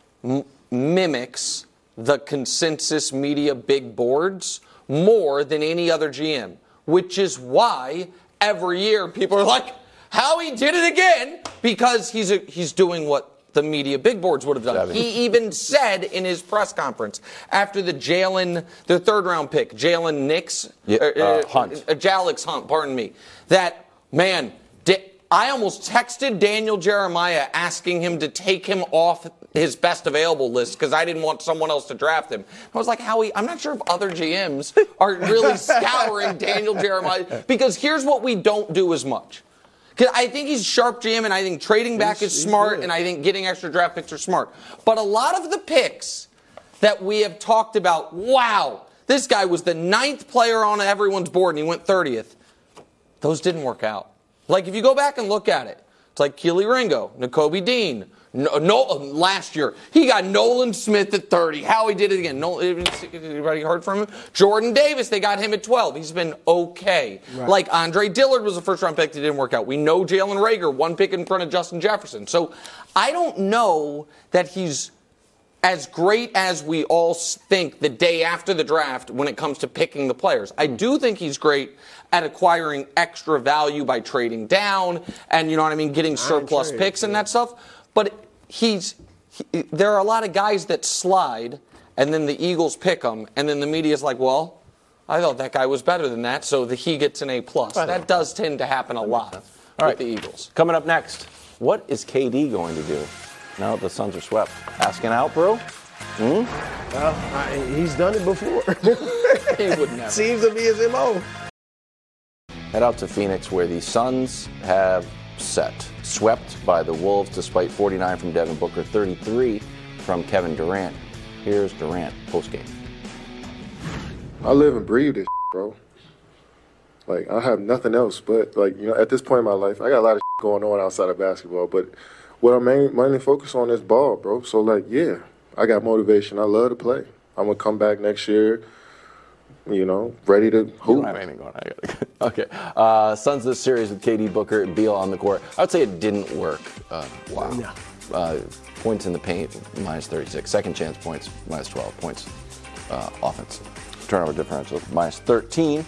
mimics the consensus media big boards more than any other GM, which is why every year people are like, Howie did it again, because he's doing what the media big boards would have done. He even said in his press conference after the third-round pick, Jalen Hunt. Jalix Hunt, pardon me, that, man, I almost texted Daniel Jeremiah asking him to take him off his best available list because I didn't want someone else to draft him. I was like, Howie, I'm not sure if other GMs are really scouring Daniel Jeremiah, because here's what we don't do as much. Because I think he's a sharp GM, and I think trading back is smart, and I think getting extra draft picks are smart. But a lot of the picks that we have talked about, wow, this guy was the 9th player on everyone's board, and he went 30th. Those didn't work out. Like, if you go back and look at it, it's like Keely Ringo, Nakobe Dean. Last year, he got Nolan Smith at 30. Howie did it again. Anybody heard from him? Jordan Davis, they got him at 12. He's been okay. Right. Like Andre Dillard was a first-round pick that didn't work out. We know Jalen Reagor, 1 pick in front of Justin Jefferson. So I don't know that he's as great as we all think the day after the draft when it comes to picking the players. I do think he's great at acquiring extra value by trading down and, you know what I mean, getting surplus picks and that stuff. But there are a lot of guys that slide, and then the Eagles pick them, and then the media's like, well, I thought that guy was better than that, so he gets an A+. That does tend to happen a lot with the Eagles. Coming up next, what is KD going to do now that the Suns are swept? Asking out, bro? Well, he's done it before. He would never. Seems to be his MO. Head out to Phoenix, where the Suns have swept by the Wolves despite 49 from Devin Booker, 33 from Kevin Durant. Here's Durant postgame. I live and breathe this, bro. Like, I have nothing else but, like, you know, at this point in my life, I got a lot of going on outside of basketball, but what I'm mainly focused on is ball, bro. So, like, yeah, I got motivation. I love to play. I'm going to come back next year, you know, ready to hoop. You don't have anything going on. Okay. Suns this series with KD, Booker, and Beal on the court. I would say it didn't work. Wow. Yeah. Points in the paint, minus 36. Second chance points, minus 12 points. Offense. Turnover differential, minus 13.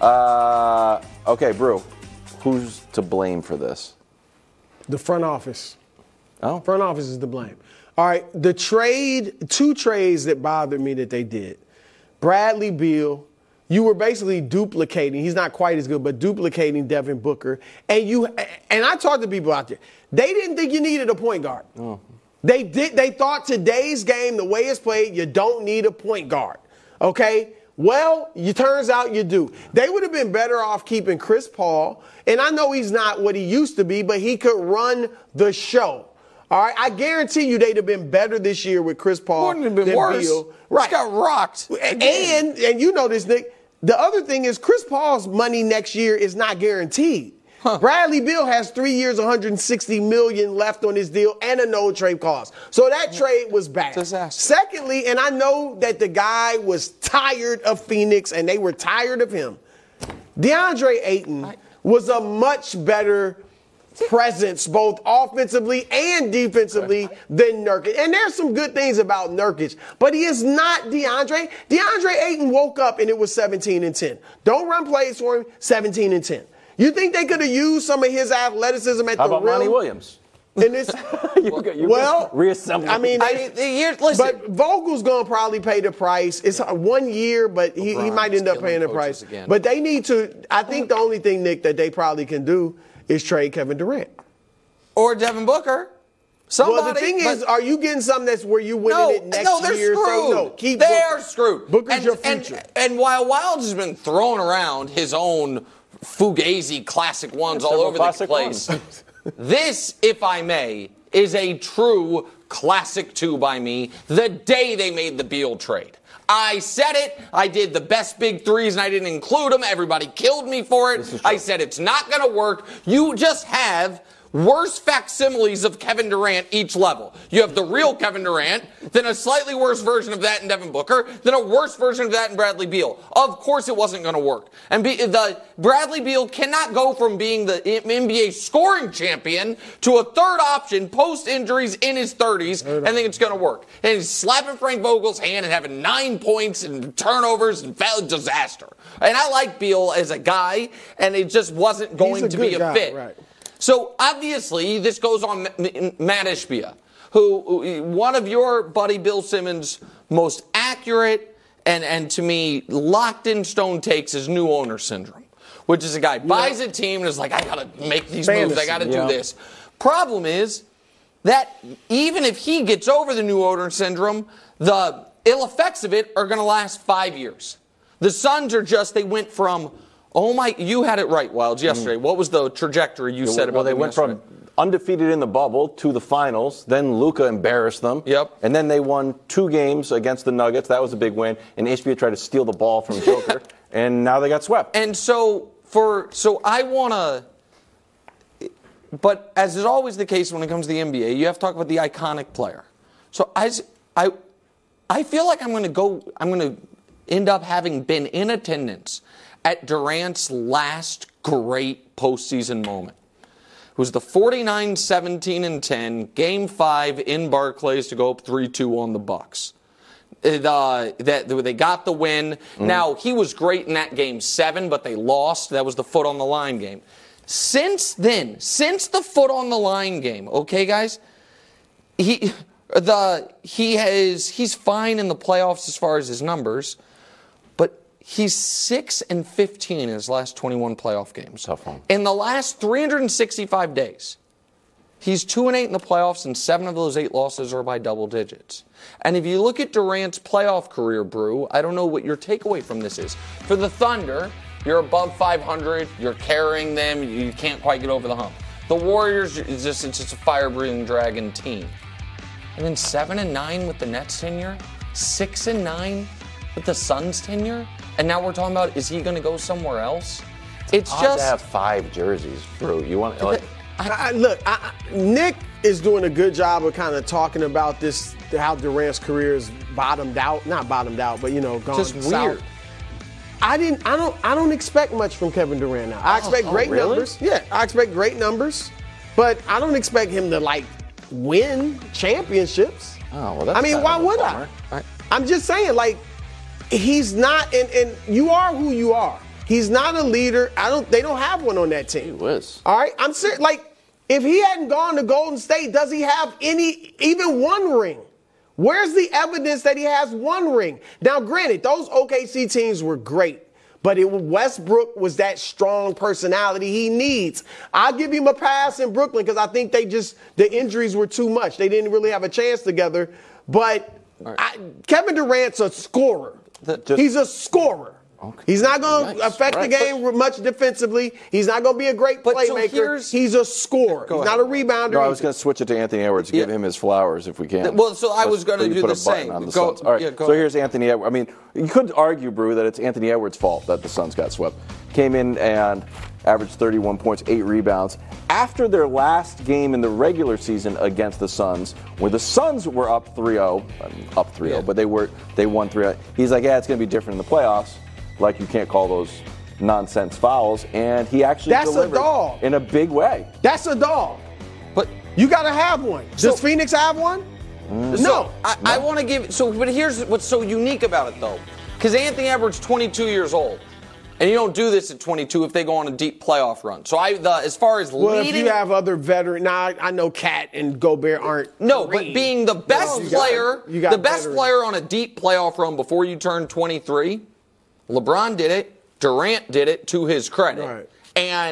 Okay, Brew, who's to blame for this? The front office. Oh. Front office is to blame. All right, two trades that bothered me that they did. Bradley Beal, you were basically duplicating. He's not quite as good, but duplicating Devin Booker. And I talked to people out there. They didn't think you needed a point guard. Oh. They thought today's game, the way it's played, you don't need a point guard. Okay? Well, it turns out you do. They would have been better off keeping Chris Paul. And I know he's not what he used to be, but he could run the show. All right, I guarantee you they'd have been better this year with Chris Paul. Wouldn't have been worse. Beal. Right. Just got rocked. And you know this, Nick. The other thing is Chris Paul's money next year is not guaranteed. Huh. Bradley Beal has 3 years, $160 million left on his deal and a no trade clause. So that trade was bad. Disaster. Secondly, and I know that the guy was tired of Phoenix and they were tired of him. DeAndre Ayton was a much better presence, both offensively and defensively, than Nurkic. And there's some good things about Nurkic, but he is not DeAndre. DeAndre Ayton woke up and it was 17-10. Don't run plays for him, 17-10. You think they could have used some of his athleticism at How the about rim? Monty Williams? In this, reassemble. I mean, listen. But Vogel's going to probably pay the price. It's 1 year, but he might end up paying the price. Again. But they need to. I think the only thing, Nick, that they probably can do is trade Kevin Durant or Devin Booker. Well, the thing is, are you getting something that's where you winning it next they're year? Screwed. So, no, keep they're Booker. screwed. Booker's your future. And while Wildes has been throwing around his own Fugazi classic ones all over the place, this, if I may, is a true classic 2 by me the day they made the Beal trade. I said it. I did the best big threes, and I didn't include them. Everybody killed me for it. I said it's not going to work. You just have worse facsimiles of Kevin Durant each level. You have the real Kevin Durant, then a slightly worse version of that in Devin Booker, then a worse version of that in Bradley Beal. Of course it wasn't going to work. And the Bradley Beal cannot go from being the NBA scoring champion to a third option post-injuries in his 30s and think it's going to work. And he's slapping Frank Vogel's hand and having 9 points and turnovers and disaster. And I like Beal as a guy, and it just wasn't going to be a fit. Right. So, obviously, this goes on Matt Ishbia, who one of your buddy Bill Simmons' most accurate and to me, locked-in-stone takes is new owner syndrome, which is a guy buys a team and is like, I got to make these moves, I got to do this. Problem is that even if he gets over the new owner syndrome, the ill effects of it are going to last 5 years. The Suns are just, they went from... Oh my, you had it right, Wildes, yesterday. What was the trajectory you said about Well, they went from undefeated in the bubble to the finals. Then Luka embarrassed them. Yep. And then they won 2 games against the Nuggets. That was a big win. And Ishbia tried to steal the ball from Joker. And now they got swept. And so I want to, but as is always the case when it comes to the NBA, you have to talk about the iconic player. So I feel like I'm going to end up having been in attendance at Durant's last great postseason moment. It was the 49-17-10 Game 5 in Barclays to go up 3-2 on the Bucks. They got the win. Now, he was great in that Game 7, but they lost. That was the foot on the line game. Since then, since the foot on the line game, okay, guys, he's fine in the playoffs as far as his numbers. He's 6-15 in his last 21 playoff games. Tough one. In the last 365 days, he's 2-8 in the playoffs, and 7 of those 8 losses are by double digits. And if you look at Durant's playoff career, Brew, I don't know what your takeaway from this is. For the Thunder, you're above 500, you're carrying them, you can't quite get over the hump. The Warriors, it's just a fire-breathing dragon team. And then 7-9 with the Nets tenure, 6-9 with the Suns tenure. And now we're talking about, is he going to go somewhere else? It's odd just to have 5 jerseys, Brew. You want Look, Nick is doing a good job of kind of talking about this, how Durant's career is bottomed out, not bottomed out, but gone just south. weird. I don't expect much from Kevin Durant now. I expect great numbers. Yeah, I expect great numbers, but I don't expect him to win championships. Oh, well, that's why would I? I'm just saying, he's not, and you are who you are. He's not a leader. They don't have one on that team. He was. All right, I'm serious. If he hadn't gone to Golden State, does he have even one ring? Where's the evidence that he has one ring? Now, granted, those OKC teams were great, but Westbrook was that strong personality he needs. I'll give him a pass in Brooklyn because I think the injuries were too much. They didn't really have a chance together. But Kevin Durant's a scorer. He's a scorer. Okay. He's not going to affect the game much defensively. He's not going to be a great playmaker. He's a scorer. He's not a rebounder. No, I was going to switch it to Anthony Edwards, give him his flowers if we can. Well, so I was going to do the same. All right, so here's Anthony Edwards. You could argue, Brew, that it's Anthony Edwards' fault that the Suns got swept. Came in and averaged 31 points, 8 rebounds. After their last game in the regular season against the Suns, where the Suns were up 3-0, but they won 3-0. He's like, it's going to be different in the playoffs. You can't call those nonsense fouls, and he actually delivered in a big way. That's a dog. But you got to have one. Does Phoenix have one? No. I want to give. But here's what's so unique about it, though, because Anthony Edwards, 22 years old, and you don't do this at 22 if they go on a deep playoff run. So as far as if you have other veteran, I know Cat and Gobert aren't. No, but being the best player, player on a deep playoff run before you turn 23. LeBron did it. Durant did it, to his credit. Right. And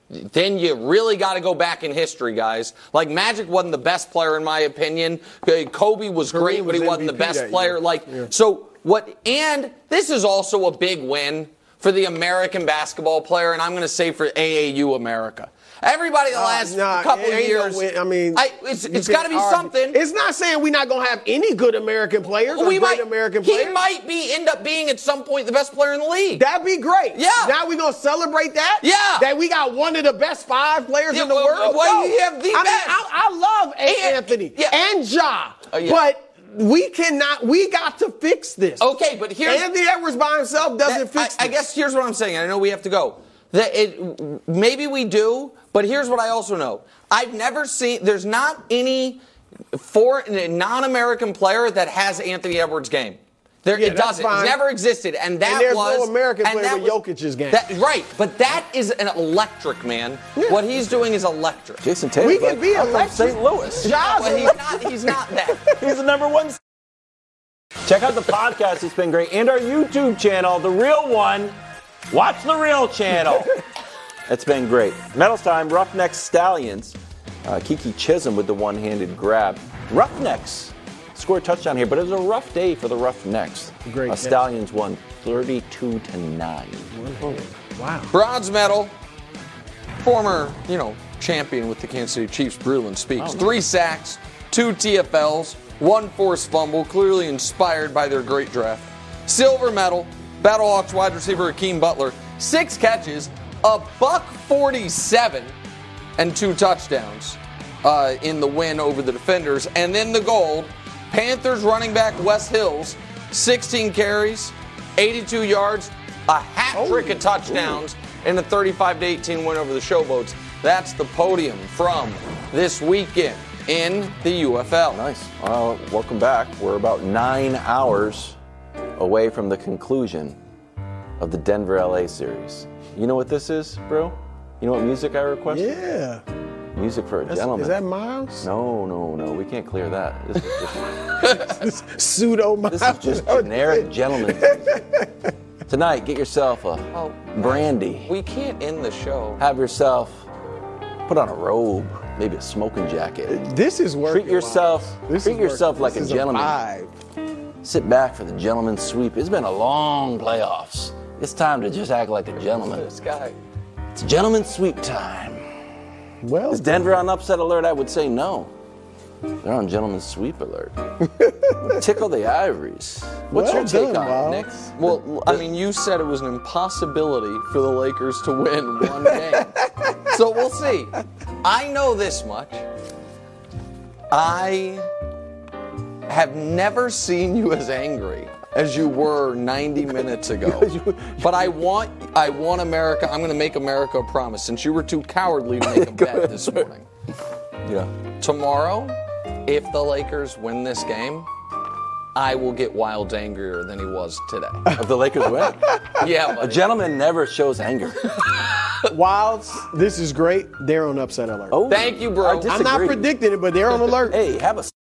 then you really got to go back in history, guys. Like, Magic wasn't the best player, in my opinion. Kobe was great, but he wasn't the best player. And this is also a big win for the American basketball player, and I'm going to say for AAU America. Everybody the last couple of years. It's got to be something. It's not saying we're not going to have any good American players or great American players. He might end up being at some point the best player in the league. That'd be great. Yeah. Now we're going to celebrate that? Yeah. That we got one of the best 5 players in the world? You have the best. I love Anthony and Ja. But we got to fix this. Okay, but here's. Anthony Edwards by himself doesn't fix this. I guess here's what I'm saying. I know we have to go. Maybe we do, but here's what I also know. I've never seen, there's not any non-American player that has Anthony Edwards' game. It doesn't. It's never existed. And there's no American player with Jokic's game. Right, but that is an electric, man. Yeah. What he's doing is electric. Jason Taylor. We can be electric. St. Louis. He's not that. He's the number 1. Check out the podcast. It's been great. And our YouTube channel, The Real One. Watch The Real channel. It's been great. Medals time, Roughnecks Stallions. Kiki Chisholm with the one-handed grab. Roughnecks scored a touchdown here, but it was a rough day for the Roughnecks. Great. Stallions won 32-9. Wow. Bronze medal, former, champion with the Kansas City Chiefs, Brulin speaks. 3 sacks, 2 TFLs, 1 forced fumble, clearly inspired by their great draft. Silver medal, Battlehawks wide receiver Hakeem Butler, 6 catches, a $147, and 2 touchdowns in the win over the Defenders. And then the gold, Panthers running back Wes Hills, 16 carries, 82 yards, a hat trick of touchdowns, and a 35-18 win over the Showboats. That's the podium from this weekend in the UFL. Nice. Welcome back. We're about 9 hours away from the conclusion of the Denver-LA series. You know what this is, bro? You know what music I requested? Yeah. Music for a gentleman. Is that Miles? No. We can't clear that. This is just pseudo Miles. This is just generic gentleman. Tonight, get yourself a brandy. We can't end the show. Have yourself, put on a robe, maybe a smoking jacket. This is working. Treat yourself like a gentleman. Sit back for the gentleman's sweep. It's been a long playoffs. It's time to just act like a gentleman. This guy. It's gentleman's sweep time. Well, is Denver on upset alert? I would say no. They're on gentleman's sweep alert. Tickle the ivories. What's your take on it, Nick? Well, I mean, you said it was an impossibility for the Lakers to win one game. So we'll see. I know this much. I have never seen you as angry as you were 90 minutes ago. But I want America. I'm going to make America a promise. Since you were too cowardly to make a bet this morning. Yeah. Tomorrow, if the Lakers win this game, I will get Wildes angrier than he was today. If the Lakers win? Yeah. A gentleman never shows anger. Wildes, this is great. They're on upset alert. Oh, thank you, bro. I'm not predicting it, but they're on alert. Hey, have a